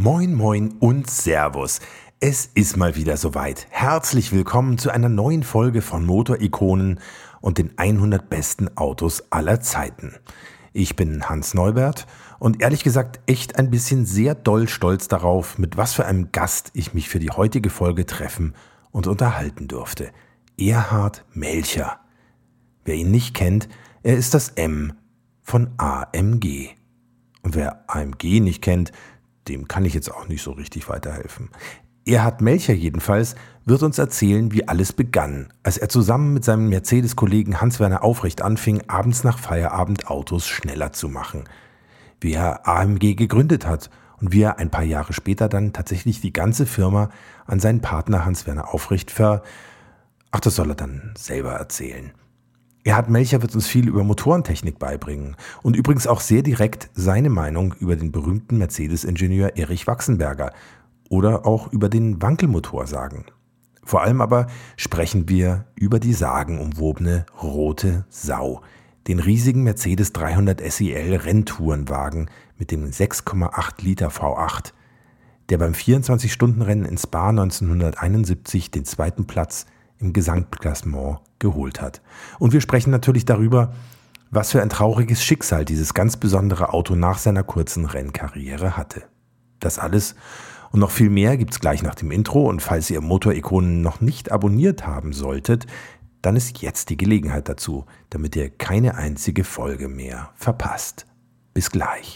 Moin moin und Servus. Es ist mal wieder soweit. Herzlich willkommen zu einer neuen Folge von Motorikonen und den 100 besten Autos aller Zeiten. Ich bin Hans Neubert und ehrlich gesagt echt ein bisschen sehr doll stolz darauf, mit was für einem Gast ich mich für die heutige Folge treffen und unterhalten durfte. Erhard Melcher. Wer ihn nicht kennt, er ist das M von AMG. Und wer AMG nicht kennt, dem kann ich jetzt auch nicht so richtig weiterhelfen. Erhard Melcher jedenfalls wird uns erzählen, wie alles begann, als er zusammen mit seinem Mercedes-Kollegen Hans-Werner Aufrecht anfing, abends nach Feierabend Autos schneller zu machen. Wie er AMG gegründet hat und wie er ein paar Jahre später dann tatsächlich die ganze Firma an seinen Partner Hans-Werner Aufrecht das soll er dann selber erzählen. Erhard Melcher wird uns viel über Motorentechnik beibringen und übrigens auch sehr direkt seine Meinung über den berühmten Mercedes-Ingenieur Erich Waxenberger oder auch über den Wankelmotor sagen. Vor allem aber sprechen wir über die sagenumwobene Rote Sau, den riesigen Mercedes 300 SEL Renntourenwagen mit dem 6,8 Liter V8, der beim 24-Stunden-Rennen in Spa 1971 den zweiten Platz im Gesamtklassement geholt hat. Und wir sprechen natürlich darüber, was für ein trauriges Schicksal dieses ganz besondere Auto nach seiner kurzen Rennkarriere hatte. Das alles und noch viel mehr gibt's gleich nach dem Intro, und falls ihr Motorikonen noch nicht abonniert haben solltet, dann ist jetzt die Gelegenheit dazu, damit ihr keine einzige Folge mehr verpasst. Bis gleich.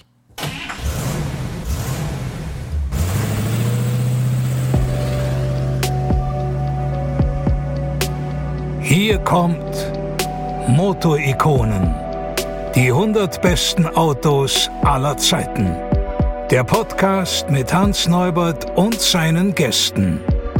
Hier kommt Motorikonen, die 100 besten Autos aller Zeiten. Der Podcast mit Hans Neubert und seinen Gästen.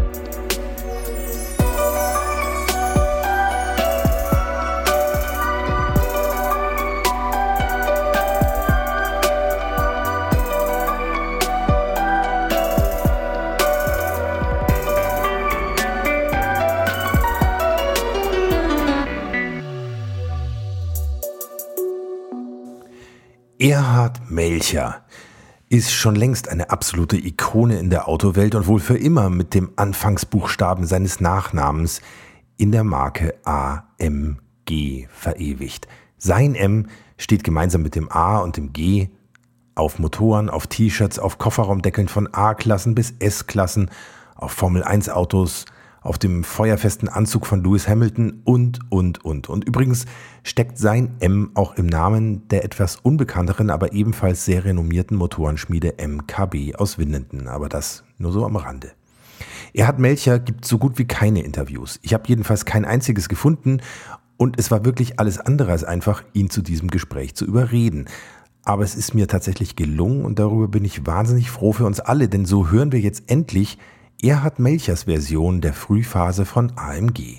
Erhard Melcher ist schon längst eine absolute Ikone in der Autowelt und wohl für immer mit dem Anfangsbuchstaben seines Nachnamens in der Marke AMG verewigt. Sein M steht gemeinsam mit dem A und dem G auf Motoren, auf T-Shirts, auf Kofferraumdeckeln von A-Klassen bis S-Klassen, auf Formel-1-Autos, auf dem feuerfesten Anzug von Lewis Hamilton und. Übrigens steckt sein M auch im Namen der etwas unbekannteren, aber ebenfalls sehr renommierten Motorenschmiede MKB aus Winnenden, aber das nur so am Rande. Erhard Melcher gibt so gut wie keine Interviews. Ich habe jedenfalls kein einziges gefunden und es war wirklich alles andere als einfach, ihn zu diesem Gespräch zu überreden. Aber es ist mir tatsächlich gelungen und darüber bin ich wahnsinnig froh für uns alle, denn so hören wir jetzt endlich Erhard Melchers Version der Frühphase von AMG.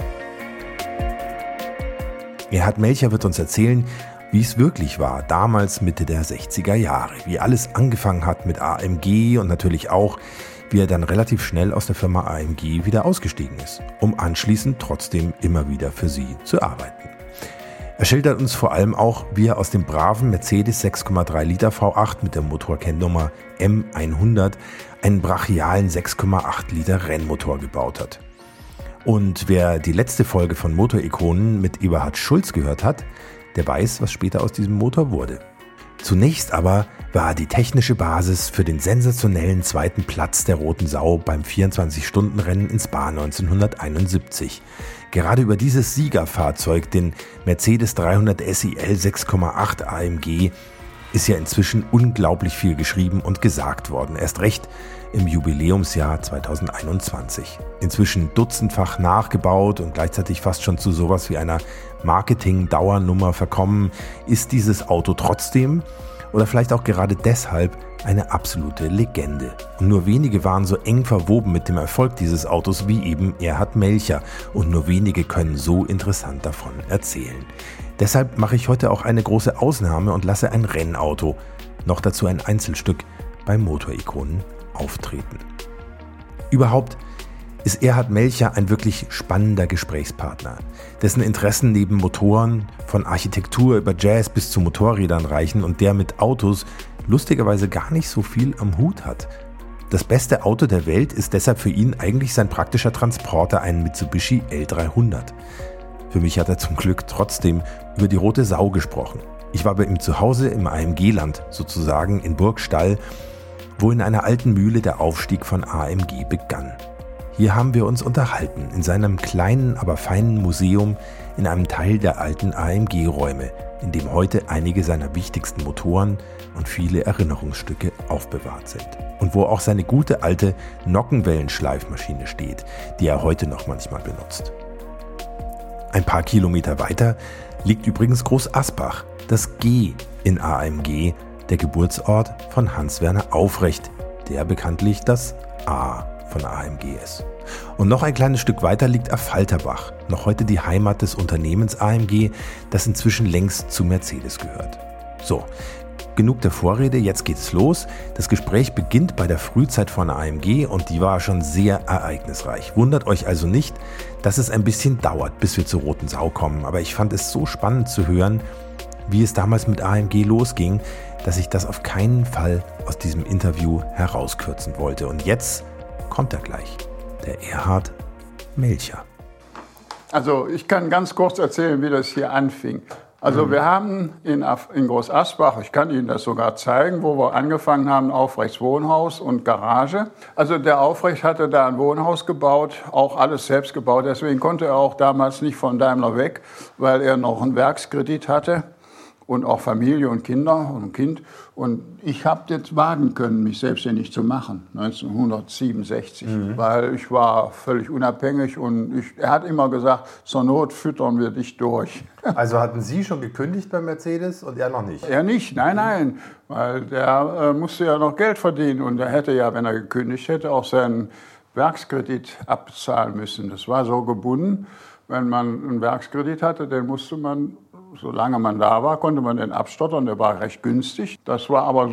Erhard Melcher wird uns erzählen, wie es wirklich war, damals Mitte der 60er Jahre, wie alles angefangen hat mit AMG und natürlich auch, wie er dann relativ schnell aus der Firma AMG wieder ausgestiegen ist, um anschließend trotzdem immer wieder für sie zu arbeiten. Er schildert uns vor allem auch, wie er aus dem braven Mercedes 6,3 Liter V8 mit der Motorkennnummer M100 einen brachialen 6,8 Liter Rennmotor gebaut hat. Und wer die letzte Folge von Motorikonen mit Eberhard Schulz gehört hat, der weiß, was später aus diesem Motor wurde. Zunächst aber war die technische Basis für den sensationellen zweiten Platz der Roten Sau beim 24-Stunden-Rennen in Spa 1971. Gerade über dieses Siegerfahrzeug, den Mercedes 300 SEL 6,8 AMG, ist ja inzwischen unglaublich viel geschrieben und gesagt worden. Erst recht im Jubiläumsjahr 2021. Inzwischen dutzendfach nachgebaut und gleichzeitig fast schon zu sowas wie einer Marketing-Dauernummer verkommen, ist dieses Auto trotzdem oder vielleicht auch gerade deshalb eine absolute Legende. Und nur wenige waren so eng verwoben mit dem Erfolg dieses Autos wie eben Erhard Melcher und nur wenige können so interessant davon erzählen. Deshalb mache ich heute auch eine große Ausnahme und lasse ein Rennauto, noch dazu ein Einzelstück, bei Motorikonen auftreten. Überhaupt ist Erhard Melcher ein wirklich spannender Gesprächspartner, dessen Interessen neben Motoren von Architektur über Jazz bis zu Motorrädern reichen und der mit Autos lustigerweise gar nicht so viel am Hut hat. Das beste Auto der Welt ist deshalb für ihn eigentlich sein praktischer Transporter, ein Mitsubishi L300. Für mich hat er zum Glück trotzdem über die rote Sau gesprochen. Ich war bei ihm zu Hause im AMG-Land, sozusagen in Burgstall, wo in einer alten Mühle der Aufstieg von AMG begann. Hier haben wir uns unterhalten, in seinem kleinen, aber feinen Museum, in einem Teil der alten AMG-Räume, in dem heute einige seiner wichtigsten Motoren und viele Erinnerungsstücke aufbewahrt sind. Und wo auch seine gute alte Nockenwellenschleifmaschine steht, die er heute noch manchmal benutzt. Ein paar Kilometer weiter liegt übrigens Groß Asbach, das G in AMG, der Geburtsort von Hans-Werner Aufrecht, der bekanntlich das A von AMG ist. Und noch ein kleines Stück weiter liegt Affalterbach, noch heute die Heimat des Unternehmens AMG, das inzwischen längst zu Mercedes gehört. So, genug der Vorrede, jetzt geht's los. Das Gespräch beginnt bei der Frühzeit von AMG und die war schon sehr ereignisreich. Wundert euch also nicht, dass es ein bisschen dauert, bis wir zur roten Sau kommen, aber ich fand es so spannend zu hören, wie es damals mit AMG losging, dass ich das auf keinen Fall aus diesem Interview herauskürzen wollte. Und jetzt kommt er gleich, der Erhard Melcher. Also ich kann ganz kurz erzählen, wie das hier anfing. Also wir haben in Groß Asbach, ich kann Ihnen das sogar zeigen, wo wir angefangen haben, Aufrechts Wohnhaus und Garage. Also der Aufrecht hatte da ein Wohnhaus gebaut, auch alles selbst gebaut. Deswegen konnte er auch damals nicht von Daimler weg, weil er noch einen Werkskredit hatte. Und auch Familie und Kinder und ein Kind. Und ich habe jetzt wagen können, mich selbstständig zu machen, 1967. Weil ich war völlig unabhängig und er hat immer gesagt, zur Not füttern wir dich durch. Also hatten Sie schon gekündigt bei Mercedes und er noch nicht? Er nicht, nein. Weil der musste ja noch Geld verdienen. Und er hätte ja, wenn er gekündigt hätte, auch seinen Werkskredit abbezahlen müssen. Das war so gebunden. Wenn man einen Werkskredit hatte, den musste man, solange man da war, konnte man den abstottern, der war recht günstig. Das war aber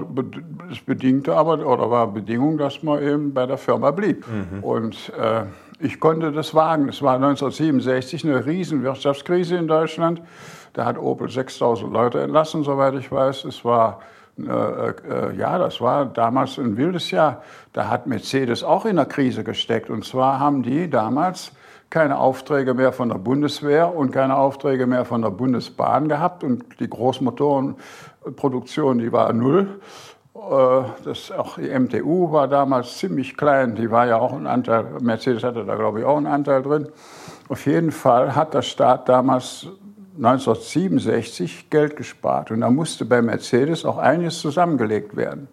war Bedingung, dass man eben bei der Firma blieb. Und ich konnte das wagen. Es war 1967 eine riesen Wirtschaftskrise in Deutschland. Da hat Opel 6.000 Leute entlassen, soweit ich weiß. Es war das war damals ein wildes Jahr. Da hat Mercedes auch in der Krise gesteckt. Und zwar haben die damals keine Aufträge mehr von der Bundeswehr und keine Aufträge mehr von der Bundesbahn gehabt. Und die Großmotorenproduktion, die war null. Auch die MTU war damals ziemlich klein. Die war ja auch ein Anteil, Mercedes hatte da, glaube ich, auch einen Anteil drin. Auf jeden Fall hat der Staat damals 1967 Geld gespart. Und da musste bei Mercedes auch einiges zusammengelegt werden.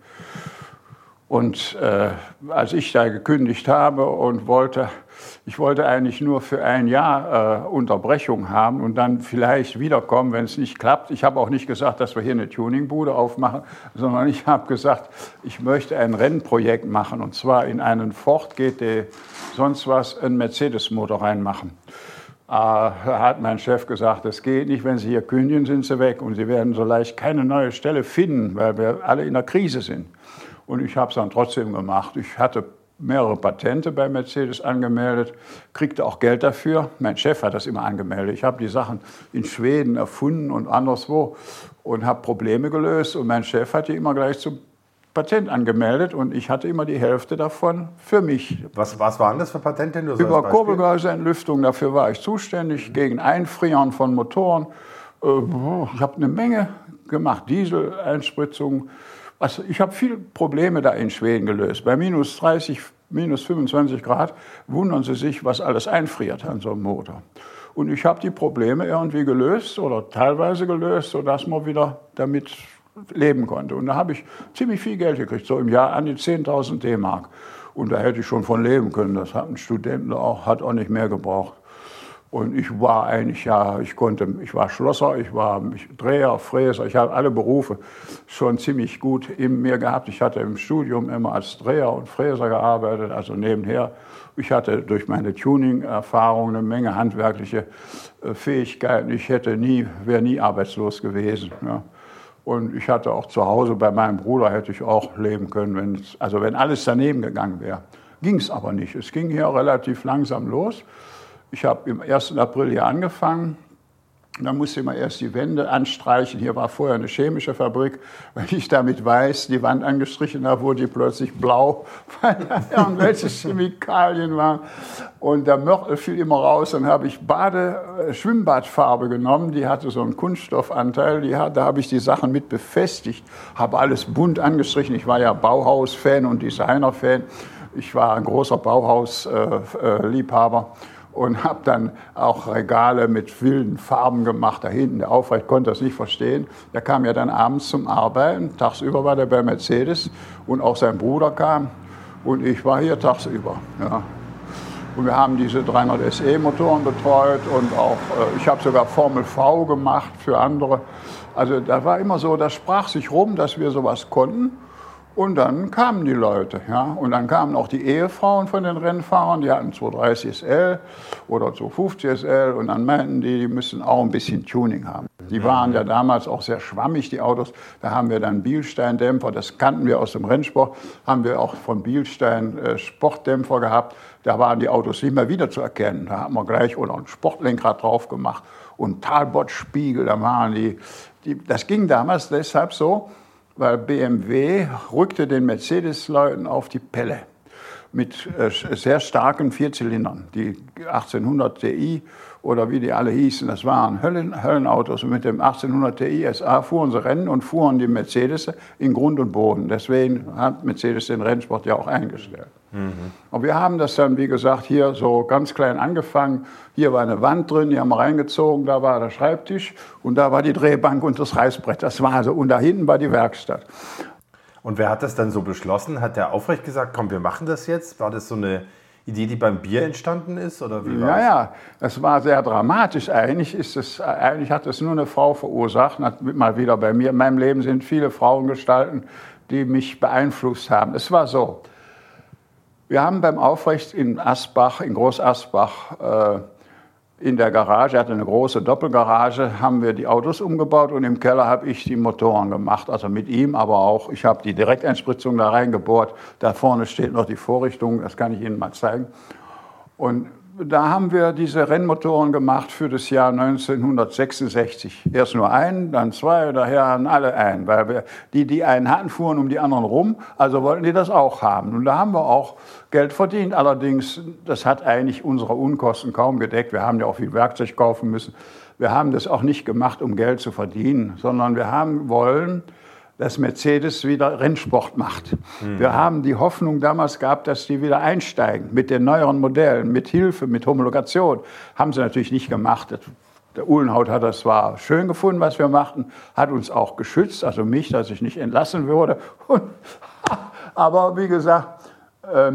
Und als ich da gekündigt habe und ich wollte eigentlich nur für ein Jahr Unterbrechung haben und dann vielleicht wiederkommen, wenn es nicht klappt. Ich habe auch nicht gesagt, dass wir hier eine Tuningbude aufmachen, sondern ich habe gesagt, ich möchte ein Rennprojekt machen und zwar in einen Ford GT, sonst was, einen Mercedes-Motor reinmachen. Da hat mein Chef gesagt, das geht nicht, wenn Sie hier kündigen, sind Sie weg und Sie werden so leicht keine neue Stelle finden, weil wir alle in der Krise sind. Und ich habe es dann trotzdem gemacht. Ich hatte mehrere Patente bei Mercedes angemeldet, kriegte auch Geld dafür. Mein Chef hat das immer angemeldet. Ich habe die Sachen in Schweden erfunden und anderswo und habe Probleme gelöst. Und mein Chef hat die immer gleich zum Patent angemeldet und ich hatte immer die Hälfte davon für mich. Was waren das für Patente? Über Kurbelgehäuseentlüftung, dafür war ich zuständig, gegen Einfrieren von Motoren. Ich habe eine Menge gemacht, Dieseleinspritzung. Also ich habe viele Probleme da in Schweden gelöst. Bei minus 30, minus 25 Grad wundern Sie sich, was alles einfriert an so einem Motor. Und ich habe die Probleme irgendwie gelöst oder teilweise gelöst, sodass man wieder damit leben konnte. Und da habe ich ziemlich viel Geld gekriegt, so im Jahr an die 10.000 D-Mark. Und da hätte ich schon von leben können. Das hat ein Student hat auch nicht mehr gebraucht. Und ich war eigentlich, ich war Schlosser, ich war Dreher, Fräser, ich habe alle Berufe schon ziemlich gut in mir gehabt. Ich hatte im Studium immer als Dreher und Fräser gearbeitet, also nebenher. Ich hatte durch meine Tuning-Erfahrung eine Menge handwerkliche Fähigkeiten. Ich wäre nie arbeitslos gewesen. Ja. Und ich hatte auch zu Hause bei meinem Bruder hätte ich auch leben können, wenn alles daneben gegangen wäre. Ging es aber nicht. Es ging hier relativ langsam los. Ich habe im 1. April hier angefangen Da musste man erst die Wände anstreichen. Hier war vorher eine chemische Fabrik. Wenn ich damit weiß die Wand angestrichen habe, wurde die plötzlich blau, weil da irgendwelche Chemikalien waren. Und der Mörtel fiel immer raus. Dann habe ich Schwimmbadfarbe genommen. Die hatte so einen Kunststoffanteil. Da habe ich die Sachen mit befestigt. Habe alles bunt angestrichen. Ich war ja Bauhaus-Fan und Designer-Fan. Ich war ein großer Bauhaus-Liebhaber. Und habe dann auch Regale mit wilden Farben gemacht. Da hinten, der Aufrecht konnte das nicht verstehen. Der kam ja dann abends zum Arbeiten. Tagsüber war der bei Mercedes und auch sein Bruder kam. Und ich war hier tagsüber. Ja. Und wir haben diese 300 SE Motoren betreut und auch, ich habe sogar Formel V gemacht für andere. Also da war immer so, das sprach sich rum, dass wir sowas konnten. Und dann kamen die Leute, ja. Und dann kamen auch die Ehefrauen von den Rennfahrern, die hatten 230 SL oder 250 SL und dann meinten die müssen auch ein bisschen Tuning haben. Die waren ja damals auch sehr schwammig, die Autos. Da haben wir dann Bilstein-Dämpfer, das kannten wir aus dem Rennsport, haben wir auch von Bilstein Sportdämpfer gehabt. Da waren die Autos nicht mehr wiederzuerkennen. Da haben wir gleich oder ein Sportlenkrad drauf gemacht und Talbot-Spiegel, da waren das ging damals deshalb so, weil BMW rückte den Mercedes-Leuten auf die Pelle mit sehr starken Vierzylindern. Die 1800 Ti oder wie die alle hießen, das waren Höllenautos. Und mit dem 1800 Ti SA fuhren sie Rennen und fuhren die Mercedes in Grund und Boden. Deswegen hat Mercedes den Rennsport ja auch eingestellt. Und wir haben das dann, wie gesagt, hier so ganz klein angefangen. Hier war eine Wand drin, die haben wir reingezogen, da war der Schreibtisch und da war die Drehbank und das Reißbrett. Das war so. Und da hinten war die Werkstatt. Und wer hat das dann so beschlossen? Hat der Aufrecht gesagt, komm, wir machen das jetzt? War das so eine Idee, die beim Bier entstanden ist? Oder wie war ja, das war sehr dramatisch. Eigentlich hat es nur eine Frau verursacht. Mal wieder bei mir. In meinem Leben sind viele Frauengestalten, die mich beeinflusst haben. Es war so. Wir haben beim Aufrecht in Asbach, in Groß-Asbach, in der Garage, er hatte eine große Doppelgarage, haben wir die Autos umgebaut und im Keller habe ich die Motoren gemacht. Also mit ihm, aber auch, ich habe die Direkteinspritzung da reingebohrt. Da vorne steht noch die Vorrichtung, das kann ich Ihnen mal zeigen. Und da haben wir diese Rennmotoren gemacht für das Jahr 1966. Erst nur einen, dann zwei, daher hatten alle einen. Weil wir, die einen hatten, fuhren um die anderen rum, also wollten die das auch haben. Und da haben wir auch Geld verdient. Allerdings, das hat eigentlich unsere Unkosten kaum gedeckt. Wir haben ja auch viel Werkzeug kaufen müssen. Wir haben das auch nicht gemacht, um Geld zu verdienen, sondern wir haben wollen, dass Mercedes wieder Rennsport macht. Wir haben die Hoffnung damals gehabt, dass die wieder einsteigen mit den neueren Modellen, mit Hilfe, mit Homologation. Haben sie natürlich nicht gemacht. Der Uhlenhaut hat das zwar schön gefunden, was wir machten, hat uns auch geschützt, also mich, dass ich nicht entlassen wurde. Aber wie gesagt, da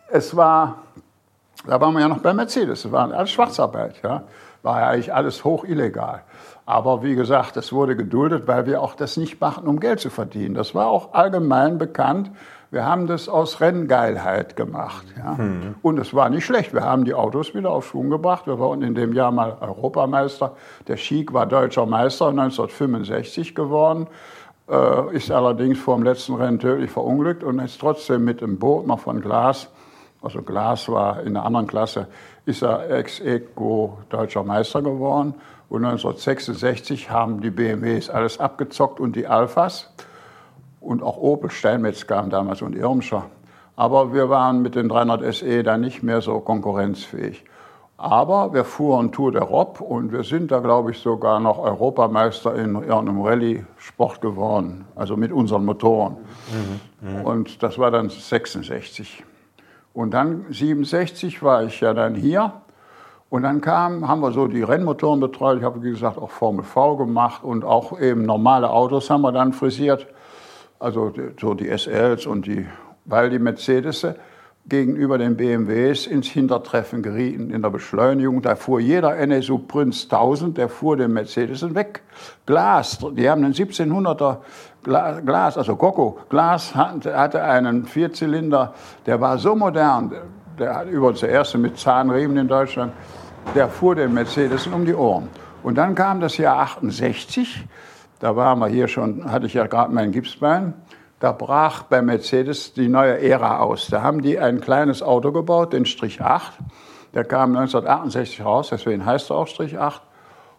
waren wir ja noch bei Mercedes, das war alles Schwarzarbeit. Ja. War ja eigentlich alles hoch illegal. Aber wie gesagt, das wurde geduldet, weil wir auch das nicht machten, um Geld zu verdienen. Das war auch allgemein bekannt. Wir haben das aus Renngeilheit gemacht. Ja. Und es war nicht schlecht. Wir haben die Autos wieder auf Schwung gebracht. Wir waren in dem Jahr mal Europameister. Der Schick war deutscher Meister 1965 geworden. Ist allerdings vor dem letzten Rennen tödlich verunglückt und ist trotzdem mit dem Boot noch von Glas, also Glas war in einer anderen Klasse, ist er ex-aequo deutscher Meister geworden. Und 1966 haben die BMWs alles abgezockt und die Alphas. Und auch Opel, Steinmetz kam damals und Irmscher. Aber wir waren mit den 300 SE dann nicht mehr so konkurrenzfähig. Aber wir fuhren Tour d'Europe und wir sind da, glaube ich, sogar noch Europameister in irgendeinem Rallye-Sport geworden. Also mit unseren Motoren. Und das war dann 66. Und dann 67 war ich ja dann hier. Und dann haben wir so die Rennmotoren betreut. Ich habe, wie gesagt, auch Formel V gemacht und auch eben normale Autos haben wir dann frisiert. Also so die SLs und weil die Mercedes gegenüber den BMWs ins Hintertreffen gerieten in der Beschleunigung. Da fuhr jeder NSU Prinz 1000, der fuhr den Mercedes weg. Glas, die haben einen 1700er Glas, also Coco. Glas hatte einen Vierzylinder, der war so modern. Der hat übrigens der erste mit Zahnriemen in Deutschland, der fuhr den Mercedes um die Ohren. Und dann kam das Jahr 68, da waren wir hier schon, hatte ich ja gerade mein Gipsbein, da brach bei Mercedes die neue Ära aus. Da haben die ein kleines Auto gebaut, den Strich 8, der kam 1968 raus, deswegen heißt er auch Strich 8.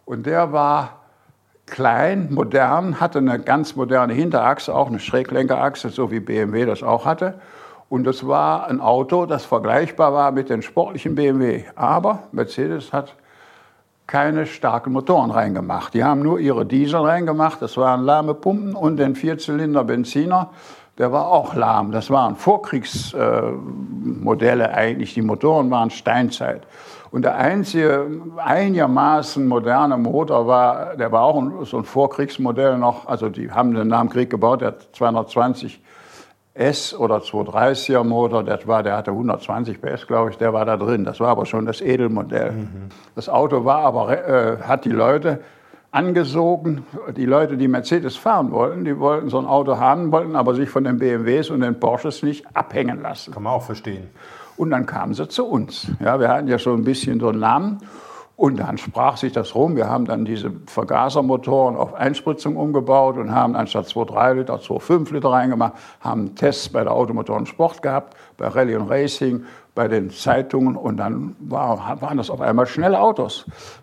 Und der war klein, modern, hatte eine ganz moderne Hinterachse, auch eine Schräglenkerachse, so wie BMW das auch hatte. Und das war ein Auto, das vergleichbar war mit den sportlichen BMW. Aber Mercedes hat keine starken Motoren reingemacht. Die haben nur ihre Diesel reingemacht, das waren lahme Pumpen, und den Vierzylinder Benziner, der war auch lahm. Das waren Vorkriegsmodelle eigentlich, die Motoren waren Steinzeit. Und der einzige einigermaßen moderne Motor der war auch so ein Vorkriegsmodell noch, also die haben den nach dem Krieg gebaut, der 220 S oder 230er Motor, der hatte 120 PS, glaube ich, der war da drin. Das war aber schon das Edelmodell. Das Auto war aber, hat die Leute angesogen, die Leute, die Mercedes fahren wollten, die wollten so ein Auto haben, wollten aber sich von den BMWs und den Porsches nicht abhängen lassen. Kann man auch verstehen. Und dann kamen sie zu uns. Ja, wir hatten ja schon ein bisschen so einen Namen. Und dann sprach sich das rum. Wir haben dann diese Vergasermotoren auf Einspritzung umgebaut und haben anstatt 2,3 Liter 2,5 Liter reingemacht, haben Tests bei der Automotoren Sport gehabt, bei Rallye und Racing, bei den Zeitungen. Und dann waren das auf einmal schnelle Autos.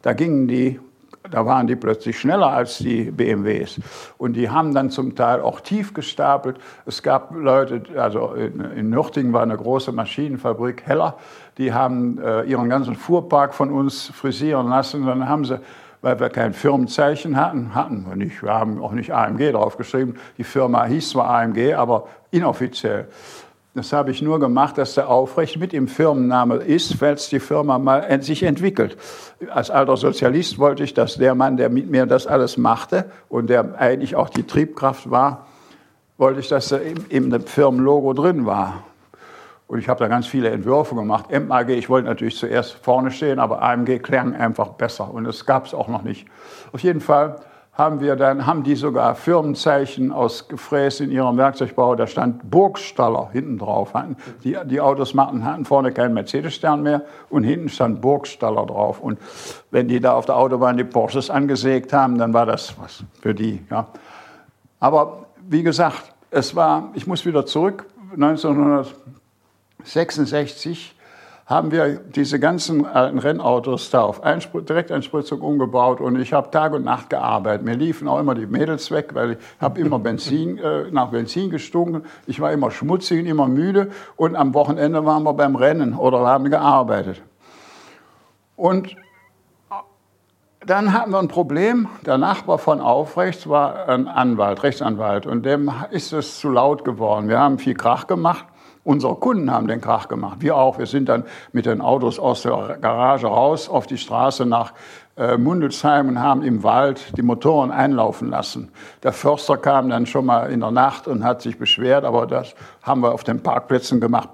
Da waren die plötzlich schneller als die BMWs. Und die haben dann zum Teil auch tief gestapelt. Es gab Leute, also in Nürtingen war eine große Maschinenfabrik, Heller, die haben ihren ganzen Fuhrpark von uns frisieren lassen. Dann haben sie, weil wir kein Firmenzeichen hatten wir nicht. Wir haben auch nicht AMG draufgeschrieben. Die Firma hieß zwar AMG, aber inoffiziell. Das habe ich nur gemacht, dass der Aufrecht mit im Firmenname ist, falls die Firma mal sich entwickelt. Als alter Sozialist wollte ich, dass der Mann, der mit mir das alles machte und der eigentlich auch die Triebkraft war, wollte ich, dass er im Firmenlogo drin war. Und ich habe da ganz viele Entwürfe gemacht. MAG, ich wollte natürlich zuerst vorne stehen, aber AMG klang einfach besser und das gab es auch noch nicht. Auf jeden Fall haben die sogar Firmenzeichen ausgefräst in ihrem Werkzeugbau. Da stand Burgstaller hinten drauf. Die Autos hatten vorne keinen Mercedes-Stern mehr und hinten stand Burgstaller drauf. Und wenn die da auf der Autobahn die Porsches angesägt haben, dann war das was für die. Ja. Aber wie gesagt, ich muss wieder zurück, 1966 haben wir diese ganzen alten Rennautos da auf Direkteinspritzung umgebaut und ich habe Tag und Nacht gearbeitet. Mir liefen auch immer die Mädels weg, weil ich habe immer nach Benzin gestunken. Ich war immer schmutzig und immer müde und am Wochenende waren wir beim Rennen oder haben gearbeitet. Und dann hatten wir ein Problem. Der Nachbar von Aufrecht war ein Rechtsanwalt und dem ist es zu laut geworden. Wir haben viel Krach gemacht. Unsere Kunden haben den Krach gemacht, wir auch. Wir sind dann mit den Autos aus der Garage raus auf die Straße nach Mundelsheim und haben im Wald die Motoren einlaufen lassen. Der Förster kam dann schon mal in der Nacht und hat sich beschwert, aber das haben wir auf den Parkplätzen gemacht.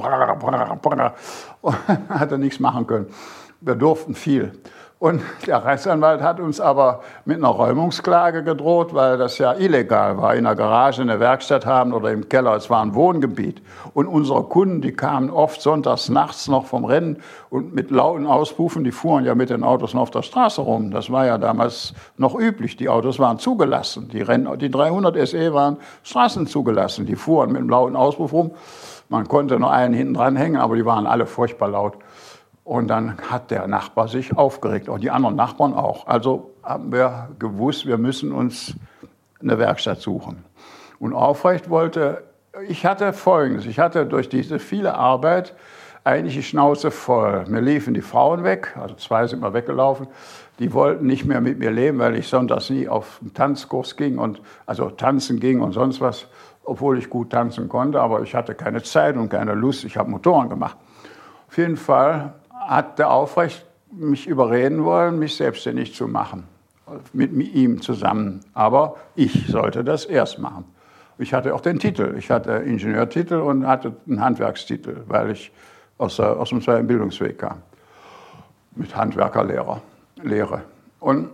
Und hat er nichts machen können. Wir durften viel. Und der Rechtsanwalt hat uns aber mit einer Räumungsklage gedroht, weil das ja illegal war, in der Garage eine Werkstatt haben oder im Keller. Es war ein Wohngebiet. Und unsere Kunden, die kamen oft sonntags nachts noch vom Rennen und mit lauten Auspufen, die fuhren ja mit den Autos noch auf der Straße rum. Das war ja damals noch üblich. Die Autos waren zugelassen. Die 300 SE waren straßenzugelassen. Die fuhren mit einem lauten Auspuff rum. Man konnte noch einen hinten dran hängen, aber die waren alle furchtbar laut. Und dann hat der Nachbar sich aufgeregt, auch die anderen Nachbarn auch. Also haben wir gewusst, wir müssen uns eine Werkstatt suchen. Und Aufrecht ich hatte Folgendes, ich hatte durch diese viele Arbeit eigentlich die Schnauze voll. Mir liefen die Frauen weg, also 2 sind mal weggelaufen, die wollten nicht mehr mit mir leben, weil ich sonntags nie auf einen Tanzkurs ging, also tanzen ging und sonst was, obwohl ich gut tanzen konnte, aber ich hatte keine Zeit und keine Lust, ich habe Motoren gemacht. Auf jeden Fall hat der Aufrecht mich überreden wollen, mich selbstständig zu machen, mit ihm zusammen. Aber ich sollte das erst machen. Ich hatte auch den Titel. Ich hatte Ingenieurtitel und hatte einen Handwerkstitel, weil ich aus dem zweiten Bildungsweg kam. Mit Handwerkerlehre. Und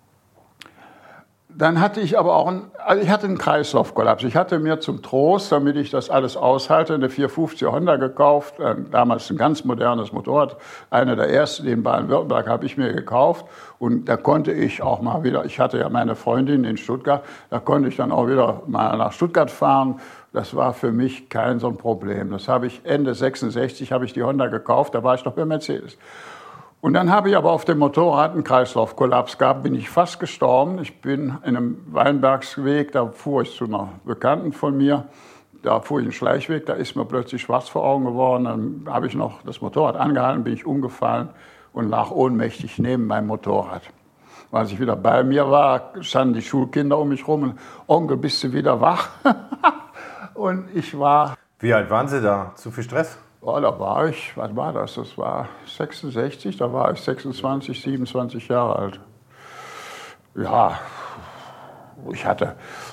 dann hatte ich aber auch einen Kreislaufkollaps. Ich hatte mir zum Trost, damit ich das alles aushalte, eine 450er Honda gekauft. Damals ein ganz modernes Motorrad. Eine der ersten in Baden-Württemberg habe ich mir gekauft. Und da konnte ich auch mal wieder, ich hatte ja meine Freundin in Stuttgart, da konnte ich dann auch wieder mal nach Stuttgart fahren. Das war für mich kein so ein Problem. Das habe ich Ende 66 habe ich die Honda gekauft, da war ich noch bei Mercedes. Und dann habe ich aber auf dem Motorrad einen Kreislaufkollaps gehabt, bin ich fast gestorben. Ich bin in einem Weinbergsweg, da fuhr ich zu einer Bekannten von mir, da fuhr ich einen Schleichweg, da ist mir plötzlich schwarz vor Augen geworden. Dann habe ich noch das Motorrad angehalten, bin ich umgefallen und lag ohnmächtig neben meinem Motorrad. Als ich wieder bei mir war, standen die Schulkinder um mich rum und Onkel, bist du wieder wach? Und ich war... Wie alt waren Sie da? Zu viel Stress? Oh, da war ich, was war das? Das war 66, da war ich 26, 27 Jahre alt. Ja, ich habe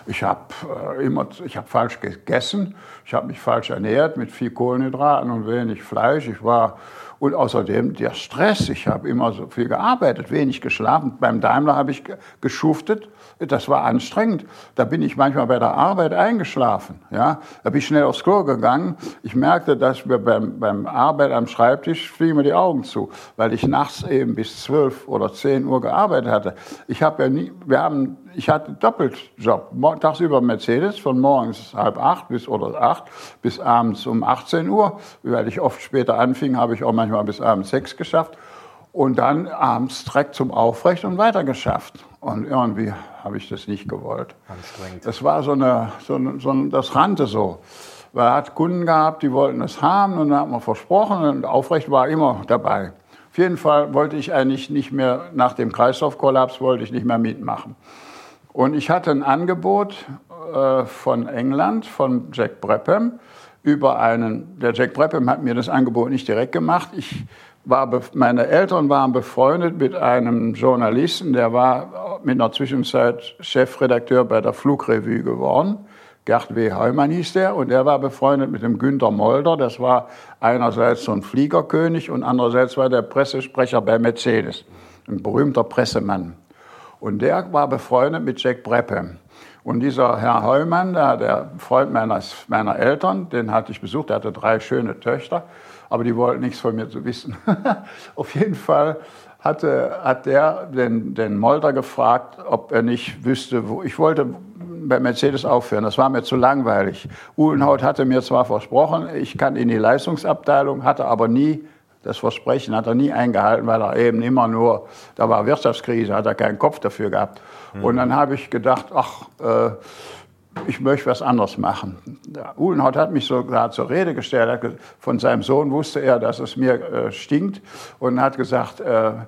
falsch gegessen, ich habe mich falsch ernährt mit viel Kohlenhydraten und wenig Fleisch. Und außerdem der Stress, ich habe immer so viel gearbeitet, wenig geschlafen. Beim Daimler habe ich geschuftet, das war anstrengend. Da bin ich manchmal bei der Arbeit eingeschlafen. Ja? Da bin ich schnell aufs Klo gegangen. Ich merkte, dass mir beim Arbeit am Schreibtisch fielen mir die Augen zu, weil ich nachts eben bis 12 oder 10 Uhr gearbeitet hatte. Ich hatte einen Doppeljob. Tagsüber Mercedes von morgens 7:30 bis 8 bis abends um 18 Uhr. Weil ich oft später anfing, habe ich auch manchmal bis abends 6 geschafft. Und dann abends direkt zum Aufrecht und weiter geschafft. Und irgendwie habe ich das nicht gewollt. Anstrengend. Das war das rannte so. Weil er hat Kunden gehabt, die wollten es haben und dann hat man versprochen und Aufrecht war immer dabei. Auf jeden Fall wollte ich eigentlich nicht mehr, nach dem Kreislaufkollaps wollte ich nicht mehr mitmachen. Und ich hatte ein Angebot von England, von Jack Brabham, der Jack Brabham hat mir das Angebot nicht direkt gemacht. Meine Eltern waren befreundet mit einem Journalisten, der war mit einer Zwischenzeit Chefredakteur bei der Flugrevue geworden. Gerd W. Heumann hieß der und der war befreundet mit dem Günter Molder. Das war einerseits so ein Fliegerkönig und andererseits war der Pressesprecher bei Mercedes, ein berühmter Pressemann. Und der war befreundet mit Jack Brabham. Und dieser Herr Heumann, der Freund meiner Eltern, den hatte ich besucht, der hatte 3 schöne Töchter, aber die wollten nichts von mir zu wissen. Auf jeden Fall hat der den Molder gefragt, ob er nicht wüsste, wo ich wollte bei Mercedes aufhören. Das war mir zu langweilig. Uhlenhaut hatte mir zwar versprochen, ich kann in die Leistungsabteilung, hatte aber nie, das Versprechen hat er nie eingehalten, weil er eben immer nur, da war Wirtschaftskrise, hat er keinen Kopf dafür gehabt. Und dann habe ich gedacht, ich möchte was anderes machen. Uhlenhaut hat mich sogar zur Rede gestellt. Von seinem Sohn wusste er, dass es mir stinkt und hat gesagt,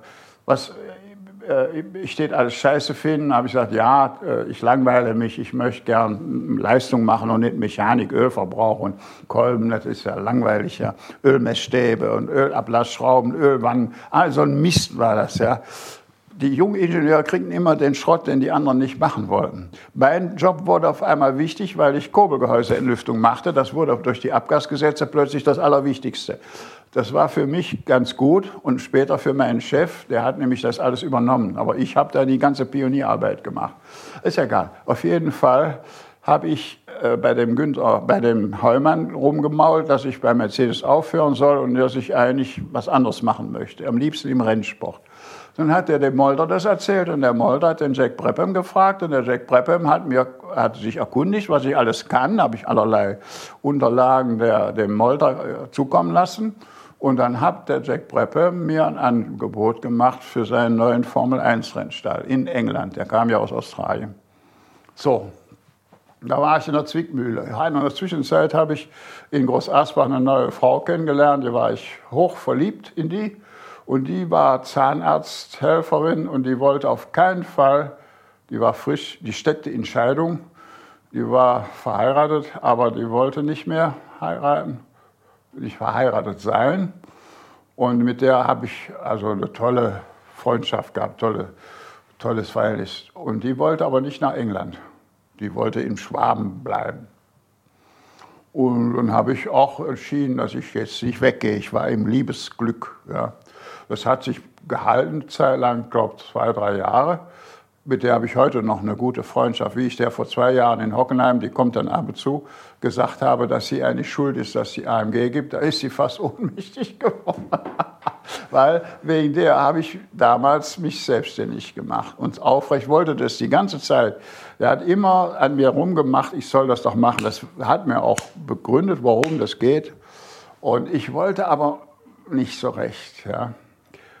ich steht alles scheiße finden. Habe ich gesagt, ja, ich langweile mich, ich möchte gern Leistung machen und nicht Mechanik, Ölverbrauch und Kolben, das ist ja langweilig, ja. Ölmessstäbe und Ölablassschrauben, Ölwannen, so ein Mist war das, ja. Die jungen Ingenieure kriegten immer den Schrott, den die anderen nicht machen wollten. Mein Job wurde auf einmal wichtig, weil ich Kurbelgehäuseentlüftung machte. Das wurde durch die Abgasgesetze plötzlich das Allerwichtigste. Das war für mich ganz gut und später für meinen Chef, der hat nämlich das alles übernommen. Aber ich habe da die ganze Pionierarbeit gemacht. Ist ja egal. Auf jeden Fall habe ich bei dem Heumann rumgemault, dass ich bei Mercedes aufhören soll und dass ich eigentlich was anderes machen möchte. Am liebsten im Rennsport. Dann hat er dem Molder das erzählt und der Molder hat den Jack Brabham gefragt und der Jack Brabham hat sich erkundigt, was ich alles kann, habe ich allerlei Unterlagen dem Molder zukommen lassen und dann hat der Jack Brabham mir ein Angebot gemacht für seinen neuen Formel-1-Rennstall in England, der kam ja aus Australien. So, da war ich in der Zwickmühle. In der Zwischenzeit habe ich in Groß Asbach eine neue Frau kennengelernt, da war ich hoch verliebt in die. Und die war Zahnarzthelferin und die wollte auf keinen Fall, die war frisch, die steckte in Scheidung, die war verheiratet, aber die wollte nicht mehr heiraten, nicht verheiratet sein. Und mit der habe ich also eine tolle Freundschaft gehabt, tolles Verhältnis. Und die wollte aber nicht nach England, die wollte in Schwaben bleiben. Und dann habe ich auch entschieden, dass ich jetzt nicht weggehe, ich war im Liebesglück, ja. Das hat sich gehalten, eine Zeit lang, ich glaube 2, 3 Jahre. Mit der habe ich heute noch eine gute Freundschaft. Wie ich der vor 2 Jahren in Hockenheim, die kommt dann ab und zu, gesagt habe, dass sie eigentlich schuld ist, dass die AMG gibt, da ist sie fast ohnmächtig geworden. Weil wegen der habe ich damals mich selbstständig gemacht. Und Aufrecht wollte das die ganze Zeit. Der hat immer an mir rumgemacht, ich soll das doch machen. Das hat mir auch begründet, warum das geht. Und ich wollte aber nicht so recht, ja.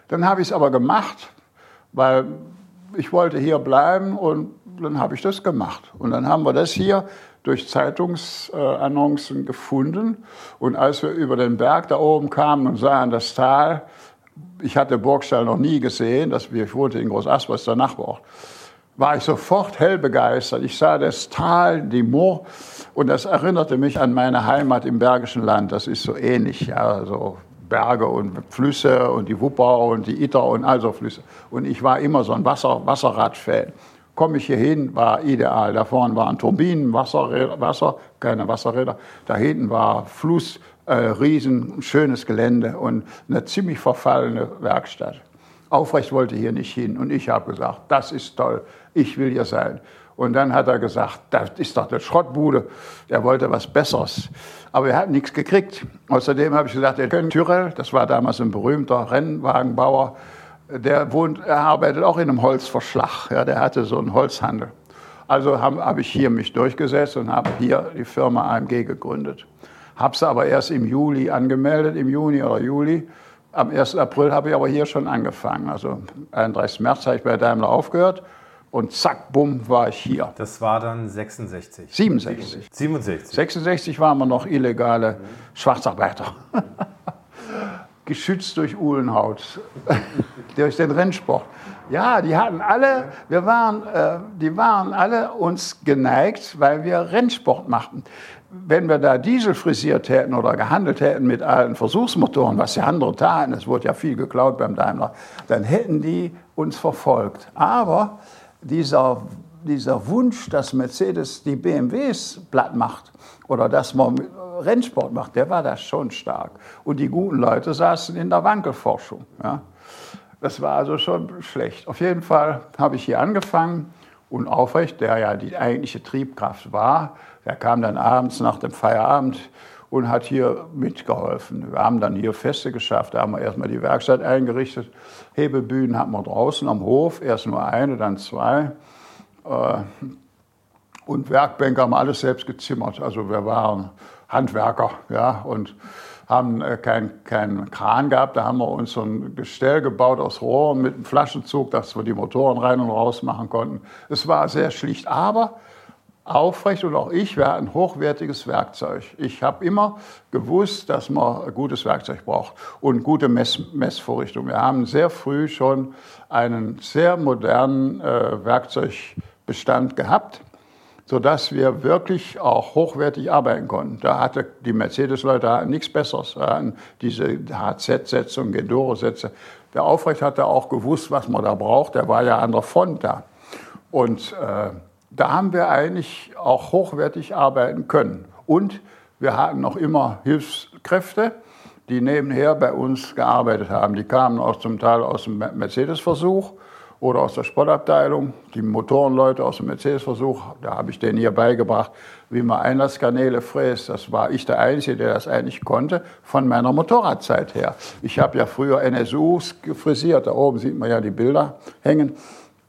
Dann habe ich es aber gemacht, weil ich wollte hier bleiben und dann habe ich das gemacht. Und dann haben wir das hier durch Zeitungsannoncen gefunden. Und als wir über den Berg da oben kamen und sahen das Tal, ich hatte Burgstall noch nie gesehen, ich wohnte in Großaspers, der Nachbarort, war ich sofort hell begeistert. Ich sah das Tal, die Moor, und das erinnerte mich an meine Heimat im Bergischen Land. Das ist so ähnlich, ja, so Berge und Flüsse und die Wupper und die Itter und also Flüsse. Und ich war immer so ein Wasserrad-Fan. Komme ich hier hin, war ideal. Da vorne waren Turbinen, keine Wasserräder. Da hinten war Fluss, riesen, schönes Gelände und eine ziemlich verfallene Werkstatt. Aufrecht wollte hier nicht hin. Und ich habe gesagt, das ist toll, ich will hier sein. Und dann hat er gesagt, das ist doch eine Schrottbude. Er wollte was Besseres. Aber er hat nichts gekriegt. Außerdem habe ich gesagt, der Tyrrell, das war damals ein berühmter Rennwagenbauer, er arbeitet auch in einem Holzverschlag. Ja, der hatte so einen Holzhandel. Also habe ich hier mich durchgesetzt und habe hier die Firma AMG gegründet. Habe sie aber erst im Juli angemeldet, im Juni oder Juli. Am 1. April habe ich aber hier schon angefangen. Also 31. März habe ich bei Daimler aufgehört und zack, bumm, war ich hier. Das war dann 66? 67. 67. 66 waren wir noch illegale Schwarzarbeiter. Geschützt durch Uhlenhaut, durch den Rennsport. Ja, die waren alle uns geneigt, weil wir Rennsport machten. Wenn wir da Diesel frisiert hätten oder gehandelt hätten mit alten Versuchsmotoren, was die anderen taten, es wurde ja viel geklaut beim Daimler, dann hätten die uns verfolgt. Aber dieser Wunsch, dass Mercedes die BMWs platt macht oder dass man Rennsport macht, der war da schon stark. Und die guten Leute saßen in der Wankelforschung. Ja. Das war also schon schlecht. Auf jeden Fall habe ich hier angefangen und Aufrecht, der ja die eigentliche Triebkraft war, der kam dann abends nach dem Feierabend und hat hier mitgeholfen. Wir haben dann hier Feste geschafft, da haben wir erstmal die Werkstatt eingerichtet. Hebebühnen hatten wir draußen am Hof, erst nur eine, dann zwei. Und Werkbänke haben alles selbst gezimmert. Also wir waren Handwerker, ja, und haben keinen Kran gehabt. Da haben wir uns so ein Gestell gebaut aus Rohren mit einem Flaschenzug, dass wir die Motoren rein und raus machen konnten. Es war sehr schlicht, aber Aufrecht und auch ich, wir hatten hochwertiges Werkzeug. Ich habe immer gewusst, dass man gutes Werkzeug braucht und gute Messvorrichtungen. Wir haben sehr früh schon einen sehr modernen Werkzeugbestand gehabt, sodass wir wirklich auch hochwertig arbeiten konnten. Da hatte die Mercedes-Leute nichts Besseres. Da hatten diese HZ-Sätze und Gendoro-Sätze. Der Aufrecht hatte auch gewusst, was man da braucht. Der war ja an der Front da. Und da haben wir eigentlich auch hochwertig arbeiten können. Und wir hatten noch immer Hilfskräfte, die nebenher bei uns gearbeitet haben. Die kamen auch zum Teil aus dem Mercedes-Versuch oder aus der Sportabteilung, die Motorenleute aus dem Mercedes-Versuch. Da habe ich denen hier beigebracht, wie man Einlasskanäle fräst. Das war ich der Einzige, der das eigentlich konnte, von meiner Motorradzeit her. Ich habe ja früher NSUs gefrisiert, da oben sieht man ja die Bilder hängen.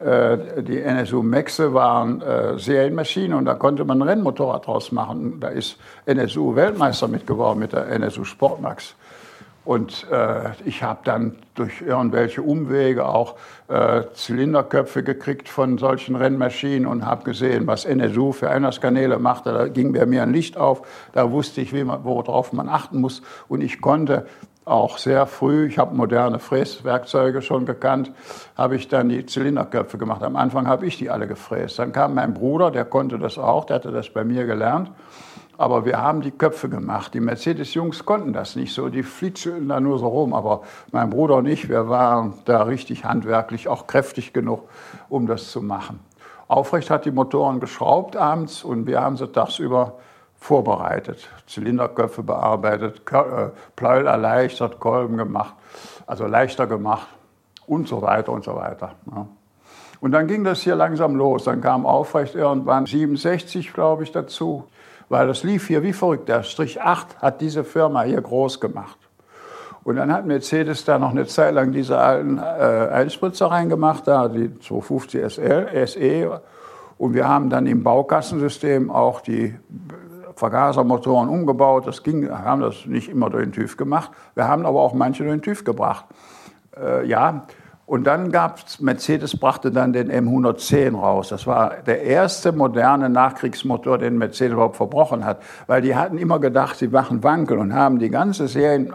Die NSU Maxe waren Serienmaschinen und da konnte man ein Rennmotorrad draus machen. Da ist NSU Weltmeister mit geworden mit der NSU Sportmax. Und ich habe dann durch irgendwelche Umwege auch Zylinderköpfe gekriegt von solchen Rennmaschinen und habe gesehen, was NSU für Einlasskanäle machte. Da ging bei mir ein Licht auf, da wusste ich, worauf man achten muss. Und ich konnte auch sehr früh, ich habe moderne Fräswerkzeuge schon gekannt, habe ich dann die Zylinderköpfe gemacht. Am Anfang habe ich die alle gefräst. Dann kam mein Bruder, der konnte das auch, der hatte das bei mir gelernt. Aber wir haben die Köpfe gemacht. Die Mercedes-Jungs konnten das nicht so, die flitscheln da nur so rum. Aber mein Bruder und ich, wir waren da richtig handwerklich, auch kräftig genug, um das zu machen. Aufrecht hat die Motoren geschraubt abends und wir haben sie tagsüber vorbereitet, Zylinderköpfe bearbeitet, Pleuel erleichtert, Kolben gemacht, also leichter gemacht und so weiter und so weiter. Ja. Und dann ging das hier langsam los. Dann kam Aufrecht irgendwann 67, glaube ich, dazu, weil das lief hier wie verrückt. Der Strich 8 hat diese Firma hier groß gemacht. Und dann hat Mercedes da noch eine Zeit lang diese alten Einspritzer reingemacht, da die 250 SE. Und wir haben dann im Baukassensystem auch die Vergasermotoren umgebaut. Haben das nicht immer durch den TÜV gemacht. Wir haben aber auch manche durch den TÜV gebracht. ja. Und dann Mercedes brachte dann den M110 raus. Das war der erste moderne Nachkriegsmotor, den Mercedes überhaupt verbrochen hat. Weil die hatten immer gedacht, sie machen Wankel und haben die ganze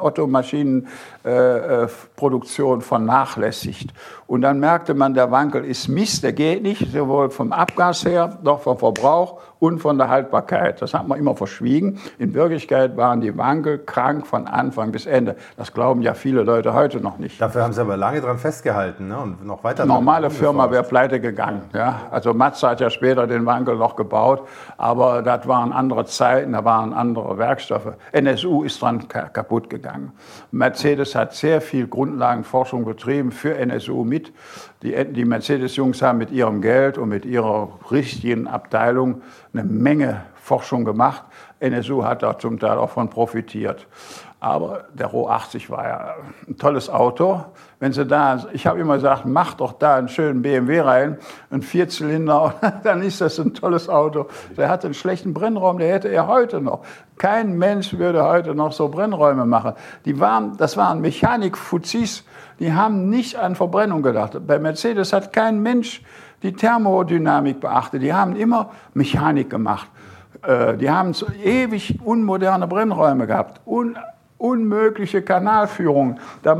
Serien-Otto-Maschinenproduktion vernachlässigt. Und dann merkte man, der Wankel ist Mist, der geht nicht, sowohl vom Abgas her, noch vom Verbrauch und von der Haltbarkeit. Das hat man immer verschwiegen. In Wirklichkeit waren die Wankel krank von Anfang bis Ende. Das glauben ja viele Leute heute noch nicht. Dafür haben sie aber lange dran festgehalten, ne? Und noch weiter. Normale Firma wäre pleite gegangen. Ja? Also Mazda hat ja später den Wankel noch gebaut, aber das waren andere Zeiten, da waren andere Werkstoffe. NSU ist dran kaputt gegangen. Mercedes hat sehr viel Grundlagenforschung betrieben für NSU mit. Die Mercedes-Jungs haben mit ihrem Geld und mit ihrer richtigen Abteilung eine Menge Forschung gemacht. NSU hat da zum Teil auch von profitiert. Aber der Ro 80 war ja ein tolles Auto. Wenn Sie ich habe immer gesagt, mach doch da einen schönen BMW rein, einen Vierzylinder, dann ist das ein tolles Auto. Der hatte einen schlechten Brennraum, der hätte er heute noch. Kein Mensch würde heute noch so Brennräume machen. Das waren Mechanik-Fuzis, die haben nicht an Verbrennung gedacht. Bei Mercedes hat kein Mensch die Thermodynamik beachtet. Die haben immer Mechanik gemacht. Die haben so ewig unmoderne Brennräume gehabt, unmögliche Kanalführung. Da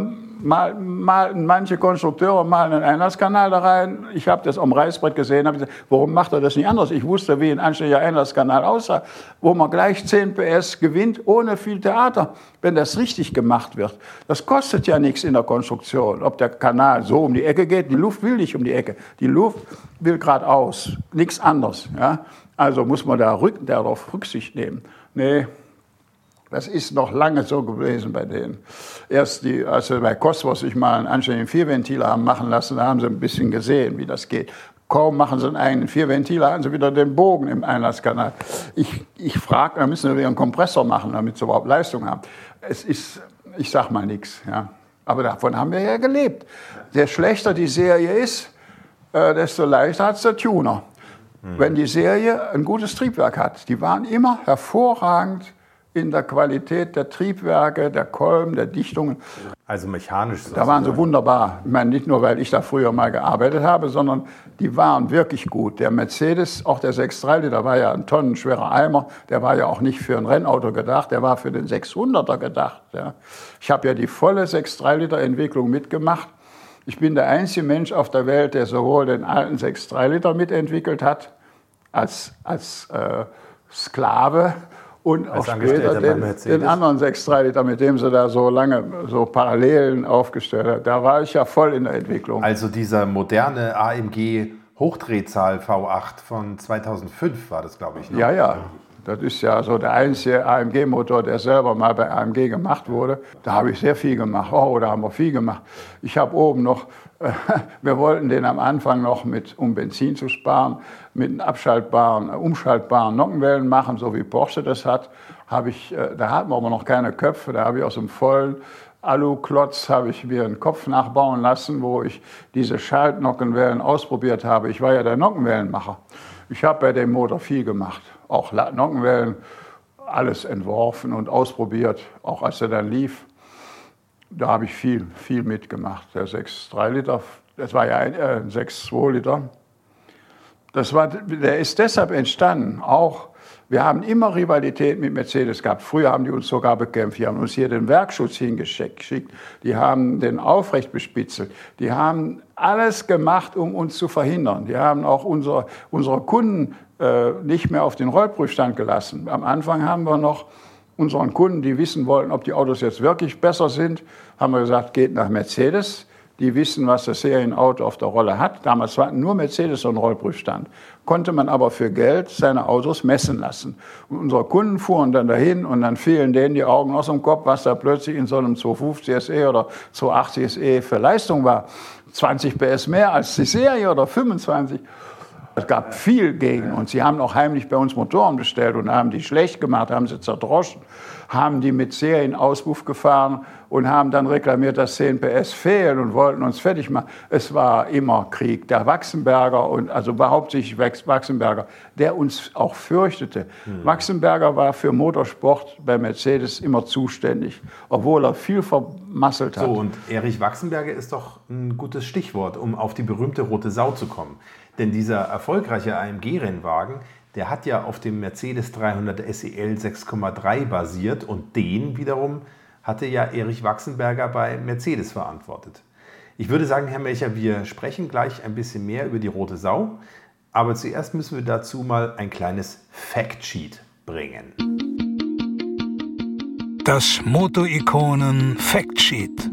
malten manche Konstrukteure malen einen Einlasskanal da rein. Ich habe das am Reißbrett gesehen, habe gesagt, warum macht er das nicht anders? Ich wusste, wie ein anständiger Einlasskanal aussah, wo man gleich 10 PS gewinnt, ohne viel Theater, wenn das richtig gemacht wird. Das kostet ja nichts in der Konstruktion, ob der Kanal so um die Ecke geht. Die Luft will nicht um die Ecke, die Luft will geradeaus, nichts anderes. Ja? Also muss man darauf Rücksicht nehmen. Nee. Das ist noch lange so gewesen bei denen. Erst als sie bei Cosworth sich mal einen anständigen Vierventiler haben machen lassen, da haben sie ein bisschen gesehen, wie das geht. Kaum machen sie einen eigenen Vierventiler, haben sie wieder den Bogen im Einlasskanal. Ich frage, da müssen sie wieder einen Kompressor machen, damit sie überhaupt Leistung haben. Ich sag mal nichts. Ja. Aber davon haben wir ja gelebt. Je schlechter die Serie ist, desto leichter hat es der Tuner. Wenn die Serie ein gutes Triebwerk hat. Die waren immer hervorragend in der Qualität der Triebwerke, der Kolben, der Dichtungen. Also mechanisch. Da waren sie wunderbar. Ich meine, nicht nur, weil ich da früher mal gearbeitet habe, sondern die waren wirklich gut. Der Mercedes, auch der 6.3 Liter, war ja ein tonnenschwerer Eimer. Der war ja auch nicht für ein Rennauto gedacht, der war für den 600er gedacht. Ja. Ich habe ja die volle 6.3 Liter Entwicklung mitgemacht. Ich bin der einzige Mensch auf der Welt, der sowohl den alten 6.3 Liter mitentwickelt hat, als Sklave, und auch später den anderen 6.3 Liter, mit dem sie da so lange so Parallelen aufgestellt hat. Da war ich ja voll in der Entwicklung. Also dieser moderne AMG Hochdrehzahl V8 von 2005 war das, glaube ich. Ne? Ja. Das ist ja so der einzige AMG-Motor, der selber mal bei AMG gemacht wurde. Da habe ich sehr viel gemacht. Oh, da haben wir viel gemacht. Ich habe oben noch, wir wollten den am Anfang noch um Benzin zu sparen, mit umschaltbaren Nockenwellen machen, so wie Porsche das hat. Da hatten wir aber noch keine Köpfe. Da habe ich aus dem vollen Aluklotz habe ich mir einen Kopf nachbauen lassen, wo ich diese Schaltnockenwellen ausprobiert habe. Ich war ja der Nockenwellenmacher. Ich habe bei dem Motor viel gemacht. Auch Nockenwellen, alles entworfen und ausprobiert, auch als er dann lief. Da habe ich viel mitgemacht. Der 6.3 Liter, das war ja ein 6.2 Liter. Der ist deshalb entstanden, auch, wir haben immer Rivalität mit Mercedes gehabt. Früher haben die uns sogar bekämpft. Die haben uns hier den Werkschutz hingeschickt. Die haben den aufrecht bespitzelt. Die haben alles gemacht, um uns zu verhindern. Die haben auch unsere Kunden nicht mehr auf den Rollprüfstand gelassen. Am Anfang haben wir noch unseren Kunden, die wissen wollten, ob die Autos jetzt wirklich besser sind, haben wir gesagt, geht nach Mercedes. Die wissen, was das Serienauto auf der Rolle hat. Damals war nur Mercedes so ein Rollprüfstand. Konnte man aber für Geld seine Autos messen lassen. Und unsere Kunden fuhren dann dahin und dann fielen denen die Augen aus dem Kopf, was da plötzlich in so einem 250 SE oder 280 SE für Leistung war. 20 PS mehr als die Serie oder 25. Es gab viel gegen uns. Sie haben auch heimlich bei uns Motoren bestellt und haben die schlecht gemacht, haben sie zerdroschen, haben die mit Serienauspuff gefahren und haben dann reklamiert, dass 10 PS fehlen und wollten uns fertig machen. Es war immer Krieg. Der Wachsenberger, also hauptsächlich Wachsenberger, der uns auch fürchtete. Wachsenberger war für Motorsport bei Mercedes immer zuständig, obwohl er viel vermasselt hat. So, und Erich Wachsenberger ist doch ein gutes Stichwort, um auf die berühmte rote Sau zu kommen. Denn dieser erfolgreiche AMG-Rennwagen, der hat ja auf dem Mercedes 300 SEL 6,3 basiert und den wiederum hatte ja Erich Wachsenberger bei Mercedes verantwortet. Ich würde sagen, Herr Melcher, wir sprechen gleich ein bisschen mehr über die rote Sau, aber zuerst müssen wir dazu mal ein kleines Factsheet bringen. Das Motor-Ikonen Factsheet.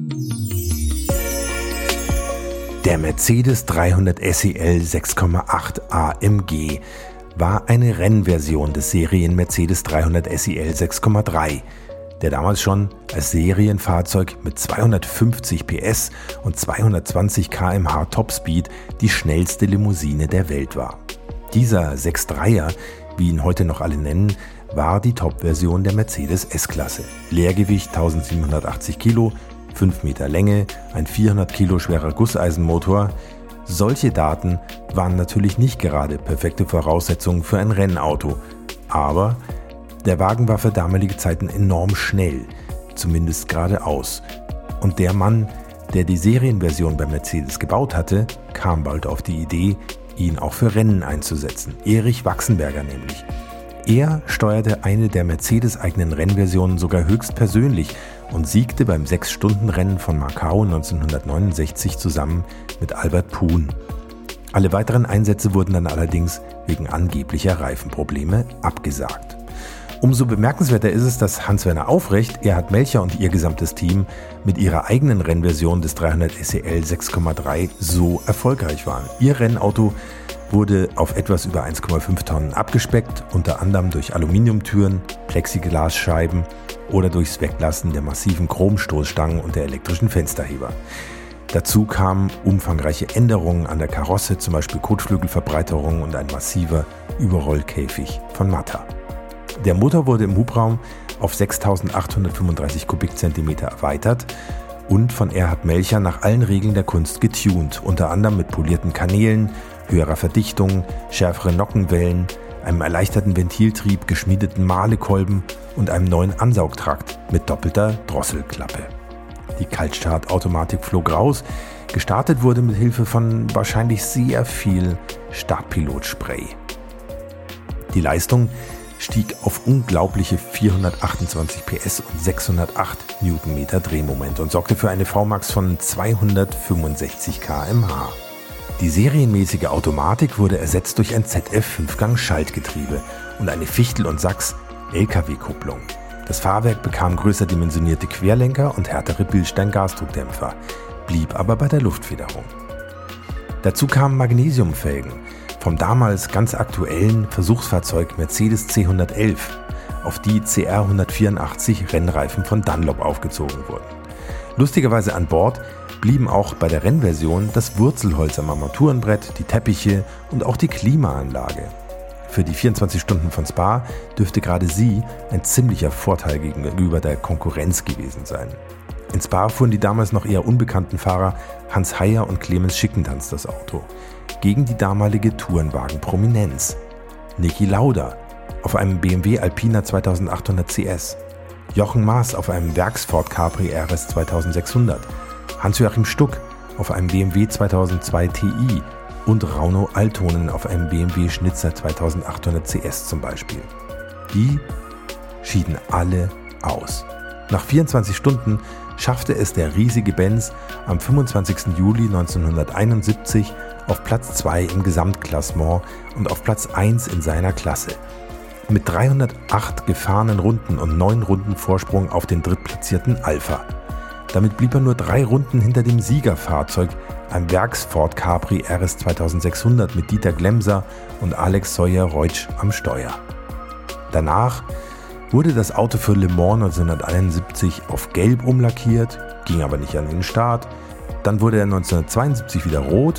Der Mercedes 300 SEL 6,8 AMG war eine Rennversion des Serien Mercedes 300 SEL 6,3, der damals schon als Serienfahrzeug mit 250 PS und 220 km/h Topspeed die schnellste Limousine der Welt war. Dieser 6.3er, wie ihn heute noch alle nennen, war die Top-Version der Mercedes S-Klasse. Leergewicht 1780 Kilo, 5 Meter Länge, ein 400 Kilo schwerer Gusseisenmotor. Solche Daten waren natürlich nicht gerade perfekte Voraussetzungen für ein Rennauto. Aber der Wagen war für damalige Zeiten enorm schnell, zumindest geradeaus. Und der Mann, der die Serienversion bei Mercedes gebaut hatte, kam bald auf die Idee, ihn auch für Rennen einzusetzen. Erich Wachsenberger nämlich. Er steuerte eine der Mercedes-eigenen Rennversionen sogar höchstpersönlich und siegte beim 6-Stunden-Rennen von Macau 1969 zusammen mit Albert Puhn. Alle weiteren Einsätze wurden dann allerdings wegen angeblicher Reifenprobleme abgesagt. Umso bemerkenswerter ist es, dass Hans-Werner Aufrecht, Erhard Melcher und ihr gesamtes Team mit ihrer eigenen Rennversion des 300 SEL 6,3 so erfolgreich waren. Ihr Rennauto wurde auf etwas über 1,5 Tonnen abgespeckt, unter anderem durch Aluminiumtüren, Plexiglasscheiben oder durchs Weglassen der massiven Chromstoßstangen und der elektrischen Fensterheber. Dazu kamen umfangreiche Änderungen an der Karosse, zum Beispiel Kotflügelverbreiterungen und ein massiver Überrollkäfig von Matta. Der Motor wurde im Hubraum auf 6.835 Kubikzentimeter erweitert und von Erhard Melcher nach allen Regeln der Kunst getuned, unter anderem mit polierten Kanälen, höherer Verdichtung, schärferen Nockenwellen, einem erleichterten Ventiltrieb, geschmiedeten Mahlekolben und einem neuen Ansaugtrakt mit doppelter Drosselklappe. Die Kaltstartautomatik flog raus, gestartet wurde mit Hilfe von wahrscheinlich sehr viel Startpilotspray. Die Leistung stieg auf unglaubliche 428 PS und 608 Newtonmeter Drehmoment und sorgte für eine VMAX von 265 km/h. Die serienmäßige Automatik wurde ersetzt durch ein ZF-5-Gang-Schaltgetriebe und eine Fichtel- und Sachs-LKW-Kupplung. Das Fahrwerk bekam größer dimensionierte Querlenker und härtere Bilstein-Gasdruckdämpfer, blieb aber bei der Luftfederung. Dazu kamen Magnesiumfelgen vom damals ganz aktuellen Versuchsfahrzeug Mercedes C111, auf die CR 184 Rennreifen von Dunlop aufgezogen wurden. Lustigerweise an Bord blieben auch bei der Rennversion das Wurzelholz am Armaturenbrett, die Teppiche und auch die Klimaanlage. Für die 24 Stunden von Spa dürfte gerade sie ein ziemlicher Vorteil gegenüber der Konkurrenz gewesen sein. In Spa fuhren die damals noch eher unbekannten Fahrer Hans Heyer und Clemens Schickentanz das Auto gegen die damalige Tourenwagen-Prominenz. Niki Lauda auf einem BMW Alpina 2800 CS, Jochen Maas auf einem Werksford Capri RS 2600, Hans-Joachim Stuck auf einem BMW 2002 Ti und Rauno Altonen auf einem BMW Schnitzer 2800 CS zum Beispiel. Die schieden alle aus. Nach 24 Stunden schaffte es der riesige Benz am 25. Juli 1971 auf Platz 2 im Gesamtklassement und auf Platz 1 in seiner Klasse. Mit 308 gefahrenen Runden und 9 Runden Vorsprung auf den drittplatzierten Alpha. Damit blieb er nur 3 Runden hinter dem Siegerfahrzeug, einem Werksford Capri RS 2600 mit Dieter Glemser und Alex Sawyer-Reutsch am Steuer. Danach wurde das Auto für Le Mans 1971 auf Gelb umlackiert, ging aber nicht an den Start. Dann wurde er 1972 wieder rot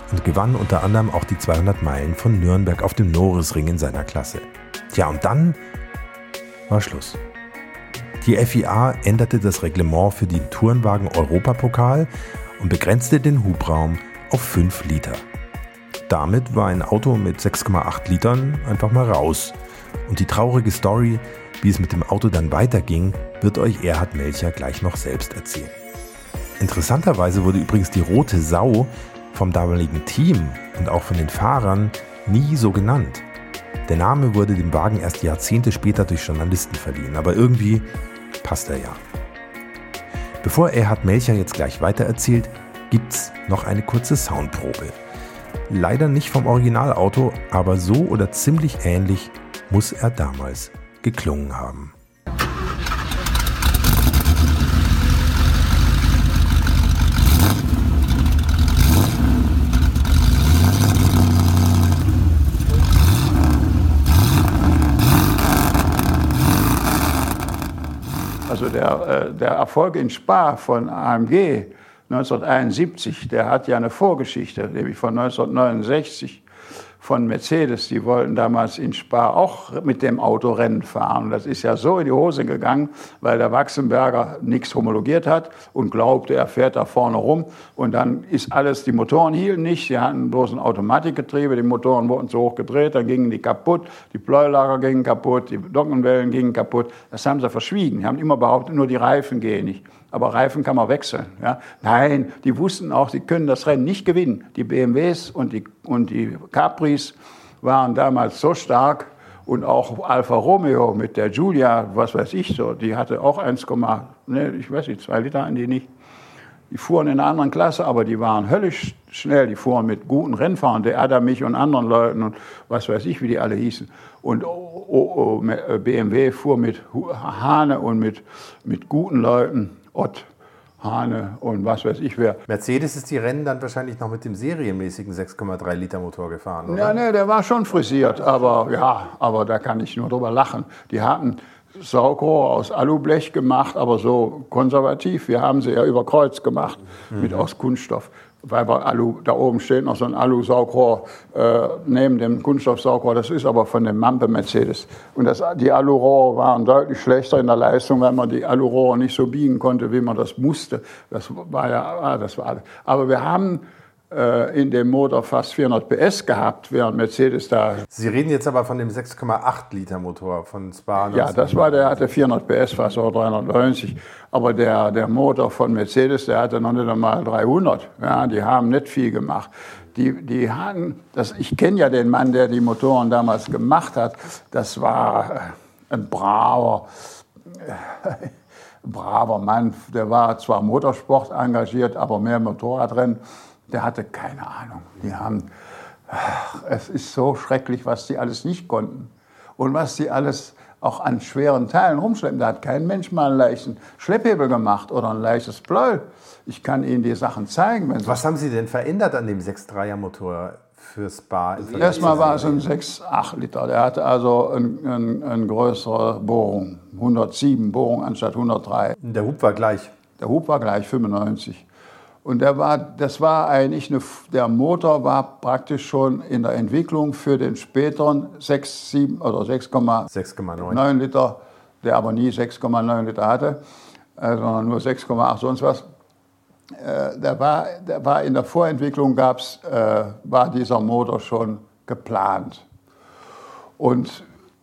und gewann unter anderem auch die 200 Meilen von Nürnberg auf dem Norisring in seiner Klasse. Tja, und dann war Schluss. Die FIA änderte das Reglement für den Tourenwagen-Europapokal und begrenzte den Hubraum auf 5 Liter. Damit war ein Auto mit 6,8 Litern einfach mal raus. Und die traurige Story, wie es mit dem Auto dann weiterging, wird euch Erhard Melcher gleich noch selbst erzählen. Interessanterweise wurde übrigens die rote Sau vom damaligen Team und auch von den Fahrern nie so genannt. Der Name wurde dem Wagen erst Jahrzehnte später durch Journalisten verliehen, aber irgendwie passt er ja. Bevor Erhard Melcher jetzt gleich weitererzählt, gibt's noch eine kurze Soundprobe. Leider nicht vom Originalauto, aber so oder ziemlich ähnlich muss er damals geklungen haben. Also der Erfolg in Spa von AMG 1971, der hat ja eine Vorgeschichte, nämlich von 1969 von Mercedes. Die wollten damals in Spa auch mit dem Auto Rennen fahren. Und das ist ja so in die Hose gegangen, weil der Wachsenberger nichts homologiert hat und glaubte, er fährt da vorne rum. Und dann ist alles, die Motoren hielten nicht, sie hatten bloß ein Automatikgetriebe, die Motoren wurden zu hoch gedreht, dann gingen die kaputt, die Pleulager gingen kaputt, die Nockenwellen gingen kaputt. Das haben sie verschwiegen. Die haben immer behauptet, nur die Reifen gehen nicht. Aber Reifen kann man wechseln. Ja? Nein, die wussten auch, sie können das Rennen nicht gewinnen. Die BMWs und die Capris waren damals so stark und auch Alfa Romeo mit der Giulia, was weiß ich so, die hatte auch 2 Liter an die nicht. Die fuhren in einer anderen Klasse, aber die waren höllisch schnell. Die fuhren mit guten Rennfahrern, der Adamich und anderen Leuten und was weiß ich, wie die alle hießen. Und BMW fuhr mit Hane und mit guten Leuten. Ott, Hane und was weiß ich wer. Mercedes ist die Rennen dann wahrscheinlich noch mit dem serienmäßigen 6,3 Liter Motor gefahren, oder? Ja, nee, der war schon frisiert, aber da kann ich nur drüber lachen. Die hatten Saugrohr aus Alublech gemacht, aber so konservativ. Wir haben sie ja über Kreuz gemacht, aus Kunststoff. Weil wir da oben steht noch so ein Alu-Saugrohr neben dem Kunststoff-Saugrohr. Das ist aber von dem Mampe Mercedes. Und die Alurohre waren deutlich schlechter in der Leistung, weil man die Alurohre nicht so biegen konnte, wie man das musste. Das war alles. Aber wir haben in dem Motor fast 400 PS gehabt, während Mercedes da... Sie reden jetzt aber von dem 6,8 Liter Motor von Spa. Ja, der hatte 400 PS, fast auch 390. Aber der Motor von Mercedes, der hatte noch nicht einmal 300. Ja, die haben nicht viel gemacht. Die hatten, ich kenne ja den Mann, der die Motoren damals gemacht hat. Das war ein braver Mann. Der war zwar Motorsport engagiert, aber mehr Motorradrennen. Der hatte keine Ahnung. Es ist so schrecklich, was die alles nicht konnten. Und was die alles auch an schweren Teilen rumschleppen. Da hat kein Mensch mal einen leichten Schlepphebel gemacht oder ein leichtes Pleuel. Ich kann Ihnen die Sachen zeigen. Was haben Sie denn verändert an dem 6,3er Motor für Spa? Erstmal war es ein 6,8 Liter. Der hatte also eine größere Bohrung. 107 Bohrungen anstatt 103. Der Hub war gleich? Der Hub war gleich, 95. Und der Motor war praktisch schon in der Entwicklung für den späteren 6,9 Liter, der aber nie 6,9 Liter hatte, sondern nur 6,8 sonst was. Der war in der Vorentwicklung war dieser Motor schon geplant. Und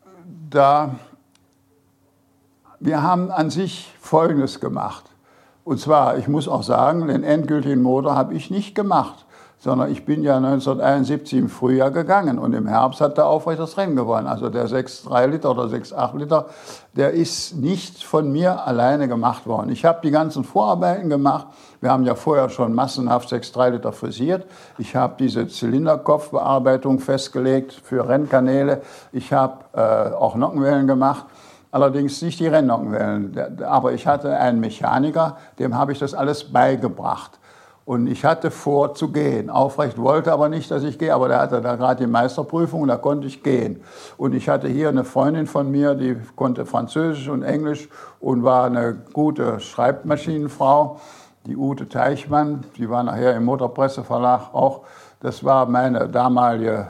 wir haben an sich Folgendes gemacht. Und zwar, ich muss auch sagen, den endgültigen Motor habe ich nicht gemacht, sondern ich bin ja 1971 im Frühjahr gegangen und im Herbst hat der Aufrecht das Rennen gewonnen. Also der 6,3 Liter oder 6,8 Liter, der ist nicht von mir alleine gemacht worden. Ich habe die ganzen Vorarbeiten gemacht. Wir haben ja vorher schon massenhaft 6,3 Liter frisiert. Ich habe diese Zylinderkopfbearbeitung festgelegt für Rennkanäle. Ich habe auch Nockenwellen gemacht. Allerdings nicht die Rennnockenwellen. Aber ich hatte einen Mechaniker, dem habe ich das alles beigebracht. Und ich hatte vor zu gehen. Aufrecht wollte aber nicht, dass ich gehe, aber der hatte da gerade die Meisterprüfung und da konnte ich gehen. Und ich hatte hier eine Freundin von mir, die konnte Französisch und Englisch und war eine gute Schreibmaschinenfrau, die Ute Teichmann. Die war nachher im Motorpresseverlag auch. Das war meine damalige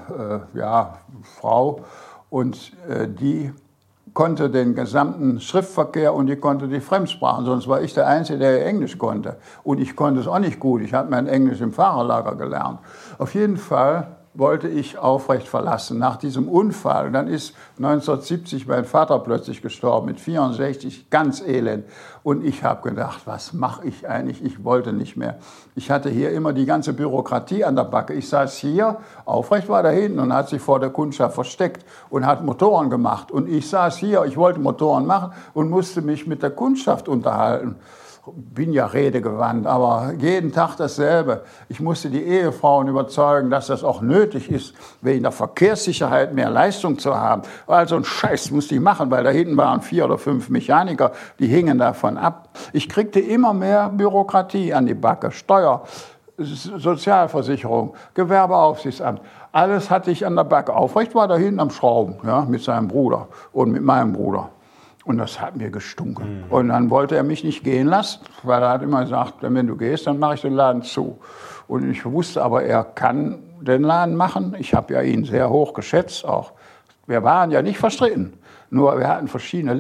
Frau und die konnte den gesamten Schriftverkehr und die konnte die Fremdsprachen. Sonst war ich der Einzige, der Englisch konnte. Und ich konnte es auch nicht gut. Ich habe mein Englisch im Fahrerlager gelernt. Auf jeden Fall wollte ich Aufrecht verlassen. Nach diesem Unfall, dann ist 1970 mein Vater plötzlich gestorben, mit 64, ganz elend. Und ich habe gedacht, was mache ich eigentlich? Ich wollte nicht mehr. Ich hatte hier immer die ganze Bürokratie an der Backe. Ich saß hier, Aufrecht war da hinten und hat sich vor der Kundschaft versteckt und hat Motoren gemacht. Und ich saß hier, ich wollte Motoren machen und musste mich mit der Kundschaft unterhalten. Bin ja redegewandt, aber jeden Tag dasselbe. Ich musste die Ehefrauen überzeugen, dass das auch nötig ist, wegen der Verkehrssicherheit mehr Leistung zu haben. Also ein Scheiß musste ich machen, weil da hinten waren 4 oder 5 Mechaniker, die hingen davon ab. Ich kriegte immer mehr Bürokratie an die Backe, Steuer, Sozialversicherung, Gewerbeaufsichtsamt. Alles hatte ich an der Backe. Aufrecht war da hinten am Schrauben, ja, mit seinem Bruder und mit meinem Bruder. Und das hat mir gestunken. Und dann wollte er mich nicht gehen lassen, weil er hat immer gesagt, wenn du gehst, dann mache ich den Laden zu. Und ich wusste aber, er kann den Laden machen. Ich habe ja ihn sehr hoch geschätzt auch. Wir waren ja nicht verstritten, nur wir hatten verschiedene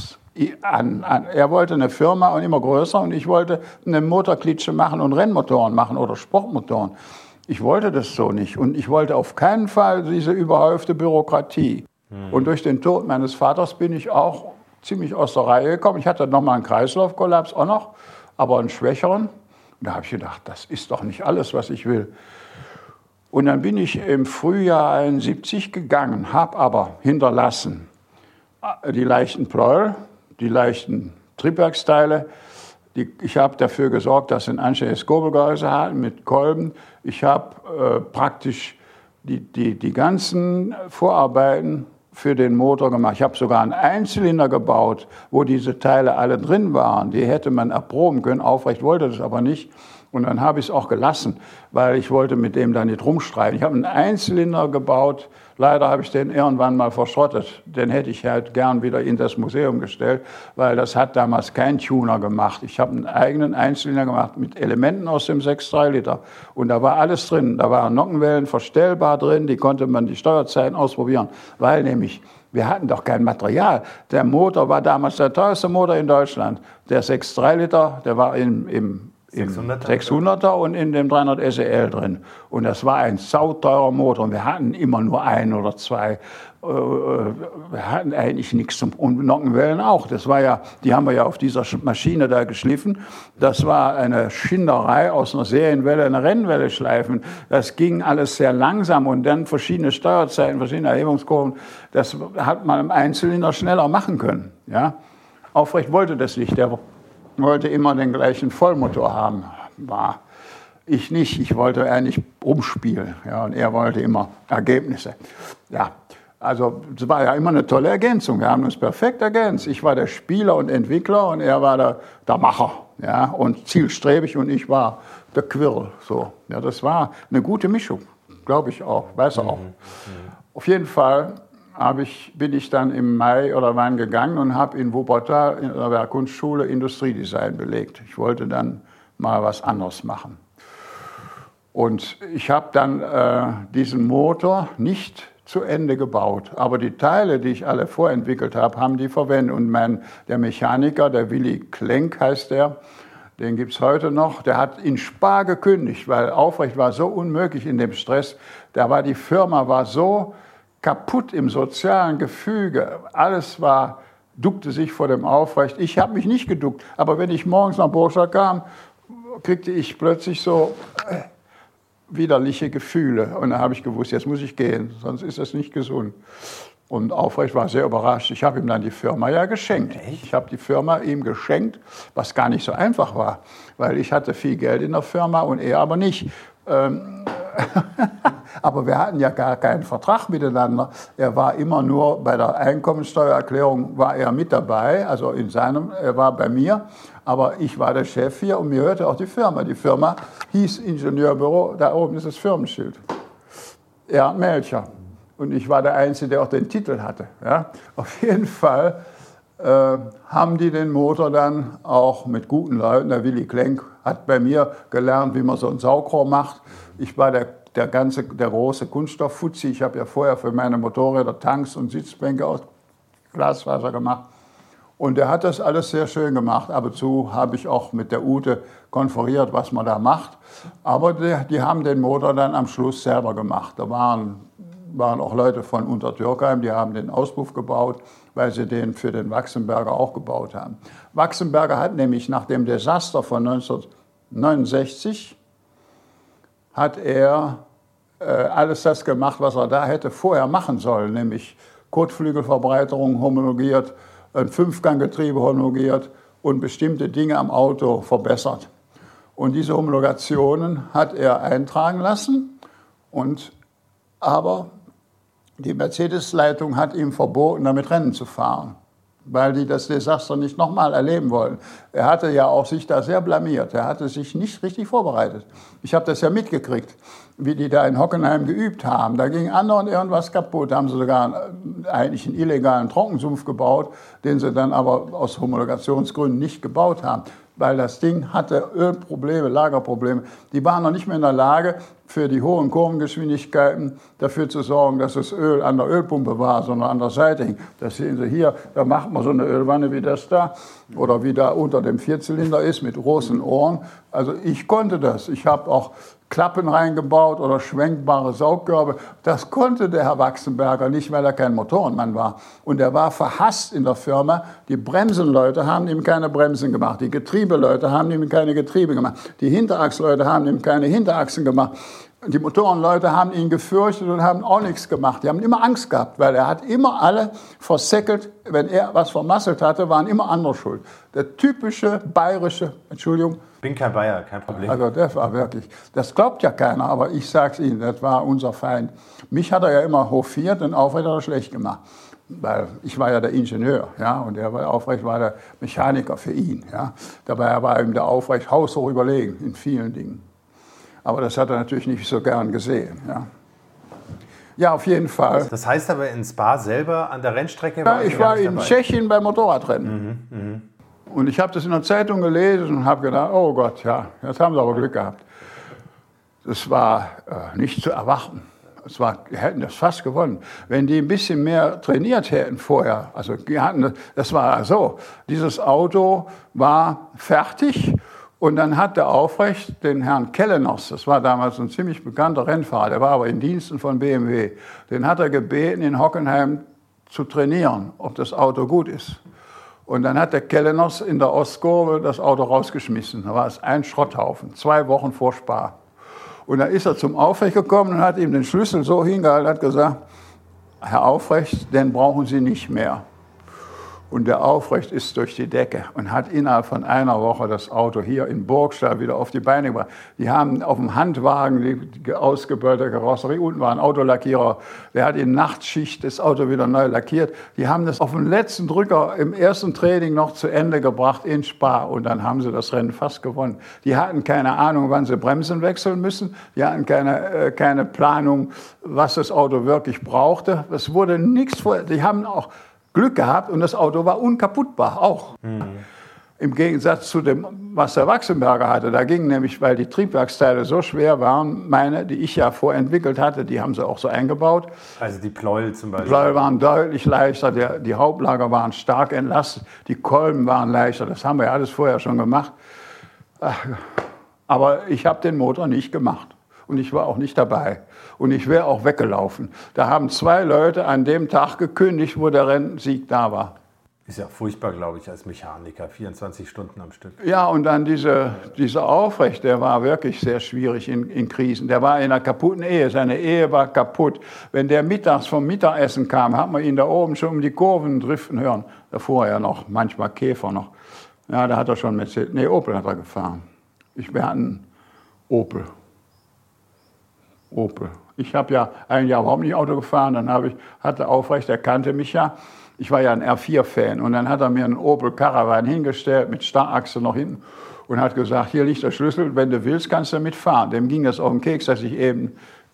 Er wollte eine Firma und immer größer und ich wollte eine Motorklitsche machen und Rennmotoren machen oder Sportmotoren. Ich wollte das so nicht und ich wollte auf keinen Fall diese überhäufte Bürokratie. Und durch den Tod meines Vaters bin ich auch ziemlich aus der Reihe gekommen. Ich hatte noch mal einen Kreislaufkollaps auch noch, aber einen schwächeren. Und da habe ich gedacht, das ist doch nicht alles, was ich will. Und dann bin ich im Frühjahr 71 gegangen, habe aber hinterlassen die leichten Pleuel, die leichten Triebwerksteile. Ich habe dafür gesorgt, dass sie ein anständiges Kurbelgehäuse hatten mit Kolben. Ich habe praktisch die ganzen Vorarbeiten für den Motor gemacht. Ich habe sogar einen Einzylinder gebaut, wo diese Teile alle drin waren. Die hätte man erproben können. Aufrecht wollte das aber nicht. Und dann habe ich es auch gelassen, weil ich wollte mit dem da nicht rumstreiten. Ich habe einen Einzylinder gebaut. Leider habe ich den irgendwann mal verschrottet. Den hätte ich halt gern wieder in das Museum gestellt, weil das hat damals kein Tuner gemacht. Ich habe einen eigenen Einzylinder gemacht mit Elementen aus dem 6,3 Liter. Und da war alles drin. Da waren Nockenwellen verstellbar drin, die konnte man die Steuerzeiten ausprobieren, weil nämlich wir hatten doch kein Material. Der Motor war damals der teuerste Motor in Deutschland. Der 6,3 Liter, der war im 600er und in dem 300 SEL drin. Und das war ein sauteurer Motor. Und wir hatten immer nur 1 oder 2. Wir hatten eigentlich nichts zum... Und Nockenwellen auch. Das war ja, die haben wir ja auf dieser Maschine da geschliffen. Das war eine Schinderei aus einer Serienwelle, eine Rennwelle schleifen. Das ging alles sehr langsam und dann verschiedene Steuerzeiten, verschiedene Erhebungskurven. Das hat man im Einzylinder schneller machen können. Ja? Aufrecht wollte das nicht. Der wollte immer den gleichen Vollmotor haben. War ich nicht. Ich wollte eigentlich rumspielen. Ja, und er wollte immer Ergebnisse. Ja, also es war ja immer eine tolle Ergänzung. Wir haben uns perfekt ergänzt. Ich war der Spieler und Entwickler und er war der Macher. Ja, und zielstrebig und ich war der Quirl. So. Ja, das war eine gute Mischung, glaube ich auch. Weiß er auch. Auf jeden Fall bin ich dann im Mai oder wann gegangen und habe in Wuppertal in der Werkkunstschule Industriedesign belegt. Ich wollte dann mal was anderes machen. Und ich habe dann diesen Motor nicht zu Ende gebaut. Aber die Teile, die ich alle vorentwickelt habe, haben die verwendet. Und der Mechaniker, der Willy Klenk heißt der, den gibt es heute noch, der hat in Spar gekündigt, weil Aufrecht war so unmöglich in dem Stress. Die Firma war so kaputt im sozialen Gefüge. Alles duckte sich vor dem Aufrecht. Ich habe mich nicht geduckt, aber wenn ich morgens nach Burgstadt kam, kriegte ich plötzlich so widerliche Gefühle. Und da habe ich gewusst, jetzt muss ich gehen, sonst ist das nicht gesund. Und Aufrecht war sehr überrascht. Ich habe ihm dann die Firma ja geschenkt. Ich habe die Firma ihm geschenkt, was gar nicht so einfach war, weil ich hatte viel Geld in der Firma und er aber nicht. Aber wir hatten ja gar keinen Vertrag miteinander. Er war immer nur bei der Einkommensteuererklärung war er mit dabei, also er war bei mir, aber ich war der Chef hier und mir hörte auch die Firma. Die Firma hieß Ingenieurbüro, da oben ist das Firmenschild. Ernst Melcher. Und ich war der Einzige, der auch den Titel hatte. Ja? Auf jeden Fall haben die den Motor dann auch mit guten Leuten. Der Willy Klenk hat bei mir gelernt, wie man so ein Saugrohr macht. Ich war der der große Kunststofffuzzi. Ich habe ja vorher für meine Motorräder Tanks und Sitzbänke aus Glasfaser gemacht. Und der hat das alles sehr schön gemacht. Ab und zu habe ich auch mit der Ute konferiert, was man da macht. Aber die haben den Motor dann am Schluss selber gemacht. Da waren auch Leute von Untertürkheim, die haben den Auspuff gebaut, weil sie den für den Wachsenberger auch gebaut haben. Wachsenberger hat nämlich nach dem Desaster von 1969 hat er alles das gemacht, was er da hätte vorher machen sollen, nämlich Kotflügelverbreiterung homologiert, ein Fünfganggetriebe homologiert und bestimmte Dinge am Auto verbessert. Und diese Homologationen hat er eintragen lassen, aber die Mercedes-Leitung hat ihm verboten, damit Rennen zu fahren, weil die das Desaster nicht nochmal erleben wollen. Er hatte ja auch sich da sehr blamiert. Er hatte sich nicht richtig vorbereitet. Ich habe das ja mitgekriegt, wie die da in Hockenheim geübt haben. Da ging andauernd irgendwas kaputt. Da haben sie sogar eigentlich einen illegalen Trockensumpf gebaut, den sie dann aber aus Homologationsgründen nicht gebaut haben. Weil das Ding hatte Ölprobleme, Lagerprobleme. Die waren noch nicht mehr in der Lage, für die hohen Kurvengeschwindigkeiten dafür zu sorgen, dass das Öl an der Ölpumpe war, sondern an der Seite hing. Das sehen Sie hier, da macht man so eine Ölwanne wie das da oder wie da unter dem Vierzylinder ist mit großen Ohren. Also ich konnte das. Ich habe auch Klappen reingebaut oder schwenkbare Saugkörbe. Das konnte der Herr Wachsenberger nicht, weil er kein Motorenmann war. Und er war verhasst in der Firma. Die Bremsenleute haben ihm keine Bremsen gemacht. Die Getriebeleute haben ihm keine Getriebe gemacht. Die Hinterachsleute haben ihm keine Hinterachsen gemacht. Die Motorenleute haben ihn gefürchtet und haben auch nichts gemacht. Die haben immer Angst gehabt, weil er hat immer alle versäckelt. Wenn er was vermasselt hatte, waren immer andere schuld. Der typische bayerische, Entschuldigung. Bin kein Bayer, kein Problem. Also das war wirklich, das glaubt ja keiner, aber ich sag's Ihnen, das war unser Feind. Mich hat er ja immer hofiert und Aufrecht hat er schlecht gemacht. Weil ich war ja der Ingenieur, ja, und Aufrecht war der Mechaniker für ihn. Ja. Dabei war ihm der Aufrecht haushoch überlegen in vielen Dingen. Aber das hat er natürlich nicht so gern gesehen. Ja, ja, auf jeden Fall. Das heißt aber in Spa selber an der Rennstrecke? Ja, ich war in Tschechien beim Motorradrennen. Und ich habe das in der Zeitung gelesen und habe gedacht, oh Gott, ja, jetzt haben sie aber Glück gehabt. Das war nicht zu erwarten. Wir hätten das fast gewonnen. Wenn die ein bisschen mehr trainiert hätten vorher, also das war so, dieses Auto war fertig. Und dann hat der Aufrecht den Herrn Kelleners, das war damals ein ziemlich bekannter Rennfahrer, der war aber in Diensten von BMW, den hat er gebeten, in Hockenheim zu trainieren, ob das Auto gut ist. Und dann hat der Kelleners in der Ostkurve das Auto rausgeschmissen. Da war es ein Schrotthaufen, 2 Wochen vor Spa. Und dann ist er zum Aufrecht gekommen und hat ihm den Schlüssel so hingehalten und hat gesagt, Herr Aufrecht, den brauchen Sie nicht mehr. Und der Aufrecht ist durch die Decke und hat innerhalb von einer Woche das Auto hier in Burgstall wieder auf die Beine gebracht. Die haben auf dem Handwagen die ausgebeulte Karosserie, unten war ein Autolackierer, der hat in Nachtschicht das Auto wieder neu lackiert. Die haben das auf dem letzten Drücker im ersten Training noch zu Ende gebracht in Spa und dann haben sie das Rennen fast gewonnen. Die hatten keine Ahnung, wann sie Bremsen wechseln müssen, die hatten keine Planung, was das Auto wirklich brauchte. Es wurde nichts vorher, die haben auch Glück gehabt und das Auto war unkaputtbar, auch. Im Gegensatz zu dem, was der Wachsenberger hatte. Da ging nämlich, weil die Triebwerksteile so schwer waren, meine, die ich ja vorentwickelt hatte, die haben sie auch so eingebaut. Also die Pleuel zum Beispiel. Die Pleuel waren deutlich leichter, die Hauptlager waren stark entlastet, die Kolben waren leichter, das haben wir ja alles vorher schon gemacht. Aber ich habe den Motor nicht gemacht. Und ich war auch nicht dabei. Und ich wäre auch weggelaufen. Da haben 2 Leute an dem Tag gekündigt, wo der Rennsieg da war. Ist ja furchtbar, glaube ich, als Mechaniker, 24 Stunden am Stück. Ja, und dann dieser Aufrecht, der war wirklich sehr schwierig in Krisen. Der war in einer kaputten Ehe, seine Ehe war kaputt. Wenn der mittags vom Mittagessen kam, hat man ihn da oben schon um die Kurven driften hören. Davor ja noch, manchmal Käfer noch. Ja, da hat er schon Mercedes, Opel hat er gefahren. Wir hatten Opel. Ich habe ja ein Jahr überhaupt nicht Auto gefahren, dann hatte Aufrecht, er kannte mich ja. Ich war ja ein R4-Fan und dann hat er mir einen Opel Caravan hingestellt mit Starrachse noch hinten und hat gesagt, hier liegt der Schlüssel, wenn du willst, kannst du mitfahren. Dem ging das auf den Keks, dass ich eben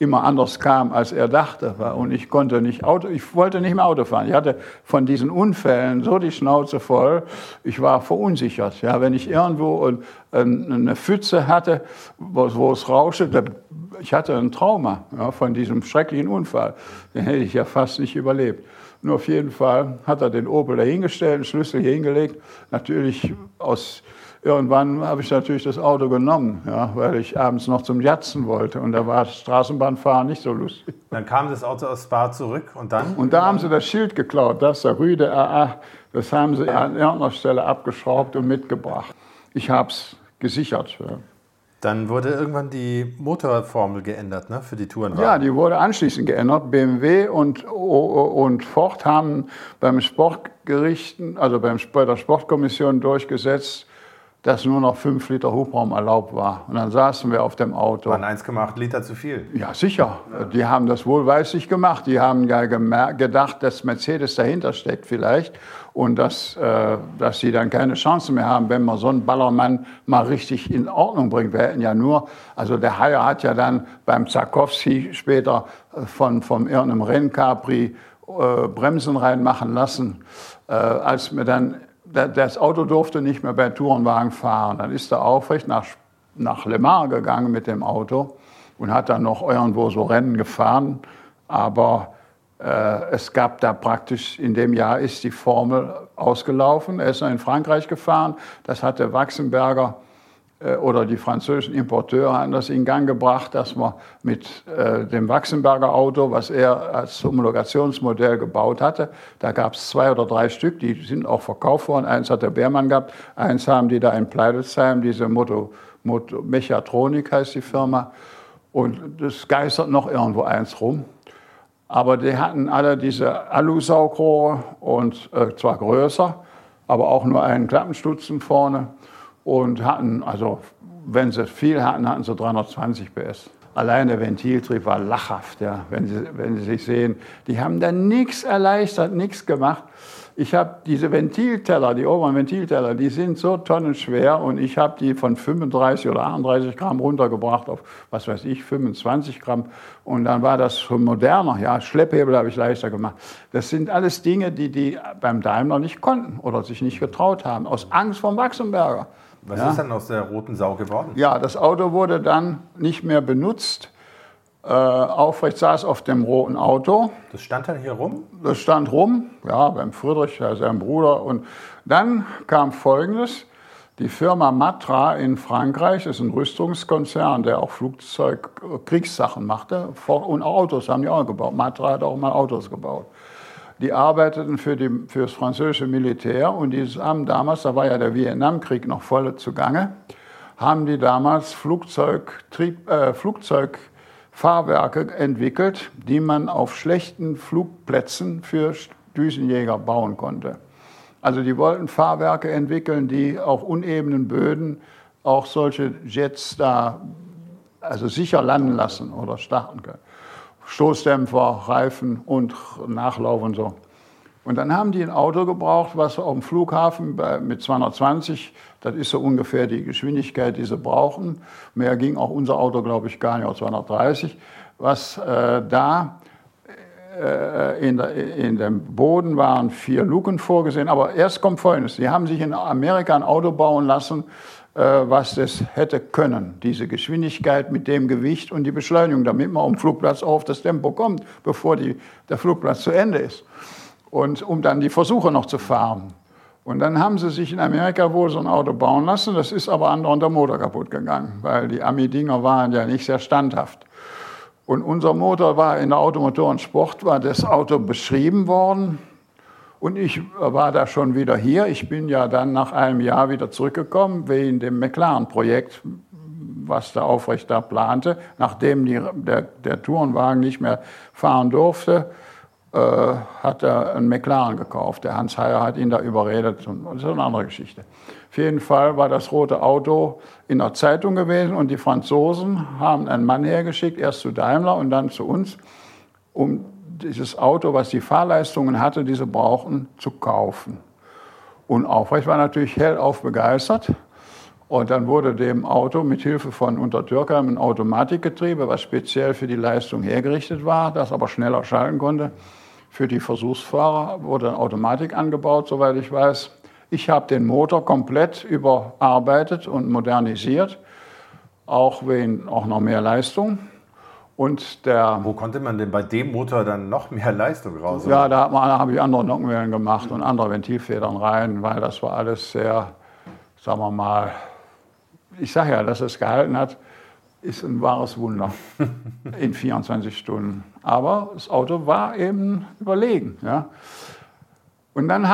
immer anders kam, als er dachte. Und ich wollte nicht mehr Auto fahren. Ich hatte von diesen Unfällen so die Schnauze voll, ich war verunsichert. Ja, wenn ich irgendwo eine Pfütze hatte, wo es rauschte, ich hatte ein Trauma, ja, von diesem schrecklichen Unfall. Den hätte ich ja fast nicht überlebt. Nur auf jeden Fall hat er den Opel dahingestellt, den Schlüssel hier hingelegt. Natürlich irgendwann habe ich natürlich das Auto genommen, ja, weil ich abends noch zum Jatzen wollte. Und da war Straßenbahnfahren nicht so lustig. Dann kam das Auto aus Spa zurück und dann? Und da haben sie das Schild geklaut, das der Rüde AA. Das haben sie an irgendeiner Stelle abgeschraubt und mitgebracht. Ich habe es gesichert. Ja. Dann wurde irgendwann die Motorformel geändert, ne, für die Tourenwagen. Ja, die wurde anschließend geändert. BMW und Ford haben beim Sportgerichten, also bei der Sportkommission durchgesetzt, dass nur noch 5 Liter Hubraum erlaubt war. Und dann saßen wir auf dem Auto. Waren 1,8 Liter zu viel. Ja, sicher. Ja. Die haben das wohlweislich gemacht. Die haben ja gedacht, dass Mercedes dahinter steckt vielleicht und dass sie dann keine Chance mehr haben, wenn man so einen Ballermann mal richtig in Ordnung bringt. Wir hätten ja nur, also der Haier hat ja dann beim Zarkowski später vom irgendeinem Renncapri Bremsen reinmachen lassen, als mir dann das Auto durfte nicht mehr bei Tourenwagen fahren. Dann ist er aufrecht nach Le Mans gegangen mit dem Auto und hat dann noch irgendwo so Rennen gefahren. Aber es gab da praktisch, in dem Jahr ist die Formel ausgelaufen. Er ist noch in Frankreich gefahren. Das hat der Waxenberger oder die französischen Importeure haben das in Gang gebracht, dass man mit dem Waxenberger Auto, was er als Homologationsmodell gebaut hatte, da gab es 2 oder 3 Stück, die sind auch verkauft worden. Eins hat der Beermann gehabt, eins haben die da in Pleidelsheim, diese Mechatronik heißt die Firma. Und es geistert noch irgendwo eins rum. Aber die hatten alle diese Alusaugrohre und zwar größer, aber auch nur einen Klappenstutzen vorne. Und hatten, also wenn sie viel hatten, hatten sie 320 PS. Allein der Ventiltrieb war lachhaft, ja, wenn Sie sich sehen. Die haben da nichts erleichtert, nichts gemacht. Ich habe diese Ventilteller, die oberen Ventilteller, die sind so tonnenschwer und ich habe die von 35 oder 38 Gramm runtergebracht auf, was weiß ich, 25 Gramm. Und dann war das schon moderner. Ja, Schlepphebel habe ich leichter gemacht. Das sind alles Dinge, die beim Daimler nicht konnten oder sich nicht getraut haben, aus Angst vor Waxenberger. Was ist dann aus der roten Sau geworden? Ja, das Auto wurde dann nicht mehr benutzt. Aufrecht saß auf dem roten Auto. Das stand dann hier rum? Das stand rum, ja, beim Friedrich, seinem Bruder. Und dann kam Folgendes. Die Firma Matra in Frankreich ist ein Rüstungskonzern, der auch Kriegssachen machte. Und Autos haben die auch gebaut. Matra hat auch mal Autos gebaut. Die arbeiteten für das französische Militär und die haben damals, da war ja der Vietnamkrieg noch voll zugange, haben die damals Flugzeugfahrwerke entwickelt, die man auf schlechten Flugplätzen für Düsenjäger bauen konnte. Also die wollten Fahrwerke entwickeln, die auf unebenen Böden auch solche Jets da also sicher landen lassen oder starten können. Stoßdämpfer, Reifen und Nachlauf und so. Und dann haben die ein Auto gebraucht, was auf dem Flughafen mit 220, das ist so ungefähr die Geschwindigkeit, die sie brauchen. Mehr ging auch unser Auto, glaube ich, gar nicht, auf 230. Was in dem Boden waren 4 Luken vorgesehen. Aber erst kommt Folgendes. Die haben sich in Amerika ein Auto bauen lassen, was das hätte können. Diese Geschwindigkeit mit dem Gewicht und die Beschleunigung, damit man am Flugplatz auf das Tempo kommt, bevor der Flugplatz zu Ende ist. Und um dann die Versuche noch zu fahren. Und dann haben sie sich in Amerika wohl so ein Auto bauen lassen. Das ist aber andauernd der Motor kaputt gegangen, weil die Ami-Dinger waren ja nicht sehr standhaft. Und unser Motor war in der Automotor und Sport, war das Auto beschrieben worden. Und ich war da schon wieder hier. Ich bin ja dann nach einem Jahr wieder zurückgekommen, wegen dem McLaren-Projekt, was der Aufrecht da plante. Nachdem der Tourenwagen nicht mehr fahren durfte, hat er einen McLaren gekauft. Der Hans Haier hat ihn da überredet. Und das ist eine andere Geschichte. Auf jeden Fall war das rote Auto in der Zeitung gewesen und die Franzosen haben einen Mann hergeschickt, erst zu Daimler und dann zu uns, um dieses Auto, was die Fahrleistungen hatte, die sie brauchten, zu kaufen. Und Aufrecht war natürlich hellauf begeistert Und dann wurde dem Auto mit Hilfe von Untertürkheim ein Automatikgetriebe, was speziell für die Leistung hergerichtet war, das aber schneller schalten konnte. Für die Versuchsfahrer wurde eine Automatik angebaut, soweit ich weiß. Ich habe den Motor komplett überarbeitet und modernisiert, auch noch mehr Leistung. Und Wo konnte man denn bei dem Motor dann noch mehr Leistung raus? Ja, da habe ich andere Nockenwellen gemacht und andere Ventilfedern rein, weil das war alles sehr, sagen wir mal, ich sage ja, dass es gehalten hat, ist ein wahres Wunder in 24 Stunden. Aber das Auto war eben überlegen. Ja. Und dann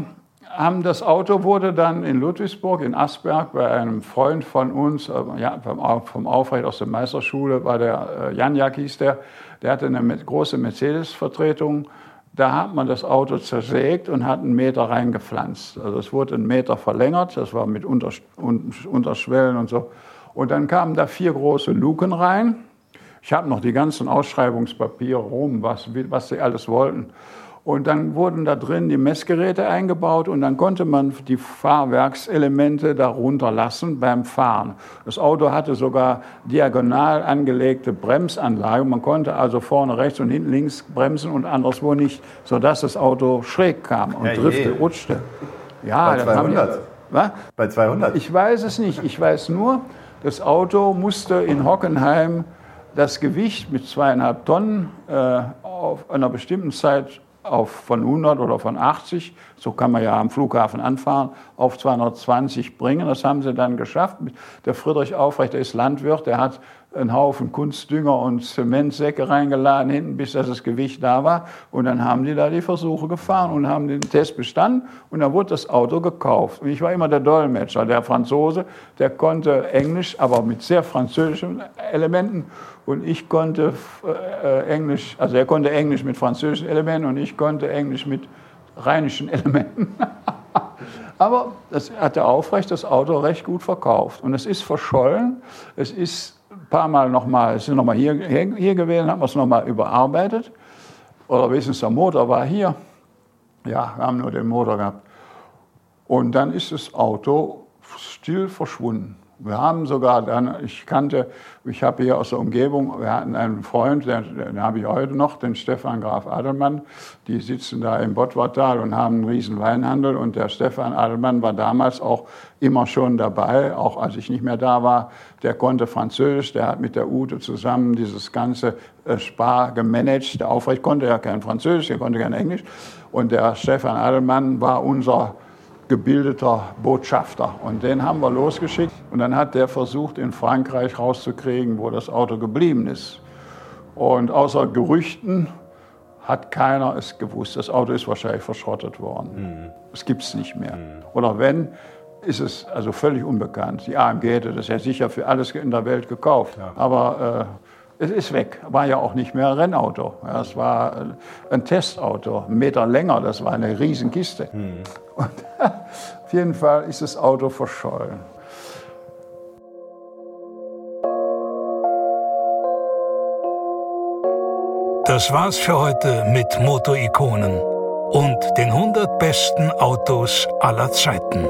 das Auto wurde dann in Ludwigsburg, in Asberg, bei einem Freund von uns, vom Aufrecht aus der Meisterschule, war der Janjak hieß der hatte eine große Mercedes-Vertretung. Da hat man das Auto zersägt und hat einen Meter reingepflanzt. Also es wurde einen Meter verlängert, das war mit Unterschwellen und so. Und dann kamen da 4 große Luken rein. Ich habe noch die ganzen Ausschreibungspapiere rum, was sie alles wollten. Und dann wurden da drin die Messgeräte eingebaut und dann konnte man die Fahrwerkselemente darunter lassen beim Fahren. Das Auto hatte sogar diagonal angelegte Bremsanlage. Man konnte also vorne rechts und hinten links bremsen und anderswo nicht, sodass das Auto schräg kam und rutschte. Ja, bei 200? Was? Bei 200? Ich weiß es nicht. Ich weiß nur, das Auto musste in Hockenheim das Gewicht mit 2,5 Tonnen auf einer bestimmten Zeit von 100 oder von 80, so kann man ja am Flughafen anfahren, auf 220 bringen. Das haben sie dann geschafft. Der Friedrich Aufrecht, der ist Landwirt, der hat einen Haufen Kunstdünger und Zementsäcke reingeladen hinten, bis das Gewicht da war. Und dann haben die da die Versuche gefahren und haben den Test bestanden. Und dann wurde das Auto gekauft. Und ich war immer der Dolmetscher. Der Franzose, der konnte Englisch, aber mit sehr französischen Elementen. Und ich konnte Englisch, also er konnte Englisch mit französischen Elementen und ich konnte Englisch mit rheinischen Elementen. Aber das hat der Aufrecht das Auto recht gut verkauft. Und es ist verschollen. Es ist ein paar Mal nochmal, es ist nochmal hier gewesen, haben wir es nochmal überarbeitet. Oder wenigstens der Motor war hier. Ja, wir haben nur den Motor gehabt. Und dann ist das Auto still verschwunden. Wir haben sogar dann, ich habe hier aus der Umgebung, wir hatten einen Freund, den habe ich heute noch, den Stefan Graf Adelmann. Die sitzen da im Bottwartal und haben einen riesen Weinhandel. Und der Stefan Adelmann war damals auch immer schon dabei, auch als ich nicht mehr da war. Der konnte Französisch, der hat mit der Ute zusammen dieses ganze Spar gemanagt. Der Aufrecht konnte ja kein Französisch, er konnte kein Englisch. Und der Stefan Adelmann war unser gebildeter Botschafter. Und den haben wir losgeschickt. Und dann hat der versucht, in Frankreich rauszukriegen, wo das Auto geblieben ist. Und außer Gerüchten hat keiner es gewusst. Das Auto ist wahrscheinlich verschrottet worden. Es gibt es nicht mehr. Oder wenn, ist es also völlig unbekannt. Die AMG hätte das ja sicher für alles in der Welt gekauft. Ja. Aber es ist weg. War ja auch nicht mehr ein Rennauto. Ja, es war ein Testauto, 1 Meter länger. Das war eine Riesenkiste. Und auf jeden Fall ist das Auto verschollen. Das war's für heute mit Motorikonen und den 100 besten Autos aller Zeiten.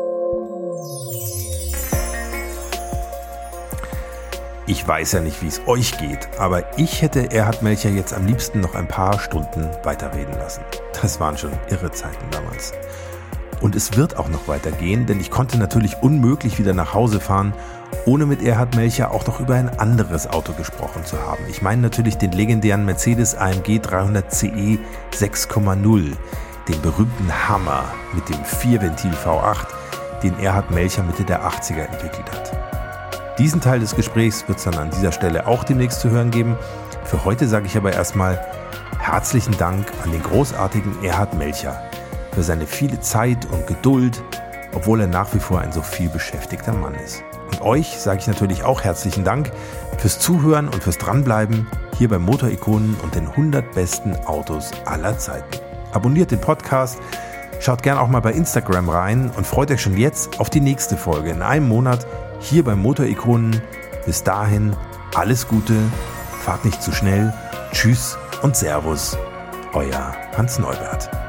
Ich weiß ja nicht, wie es euch geht, aber ich hätte Erhard Melcher jetzt am liebsten noch ein paar Stunden weiterreden lassen. Das waren schon irre Zeiten damals. Und es wird auch noch weitergehen, denn ich konnte natürlich unmöglich wieder nach Hause fahren, ohne mit Erhard Melcher auch noch über ein anderes Auto gesprochen zu haben. Ich meine natürlich den legendären Mercedes AMG 300 CE 6,0, den berühmten Hammer mit dem 4-Ventil V8, den Erhard Melcher Mitte der 80er entwickelt hat. Diesen Teil des Gesprächs wird es dann an dieser Stelle auch demnächst zu hören geben. Für heute sage ich aber erstmal herzlichen Dank an den großartigen Erhard Melcher für seine viele Zeit und Geduld, obwohl er nach wie vor ein so viel beschäftigter Mann ist. Und euch sage ich natürlich auch herzlichen Dank fürs Zuhören und fürs Dranbleiben hier bei Motorikonen und den 100 besten Autos aller Zeiten. Abonniert den Podcast, schaut gern auch mal bei Instagram rein und freut euch schon jetzt auf die nächste Folge in einem Monat hier bei Motorikonen. Bis dahin alles Gute, fahrt nicht zu schnell, tschüss und Servus, euer Hans Neubert.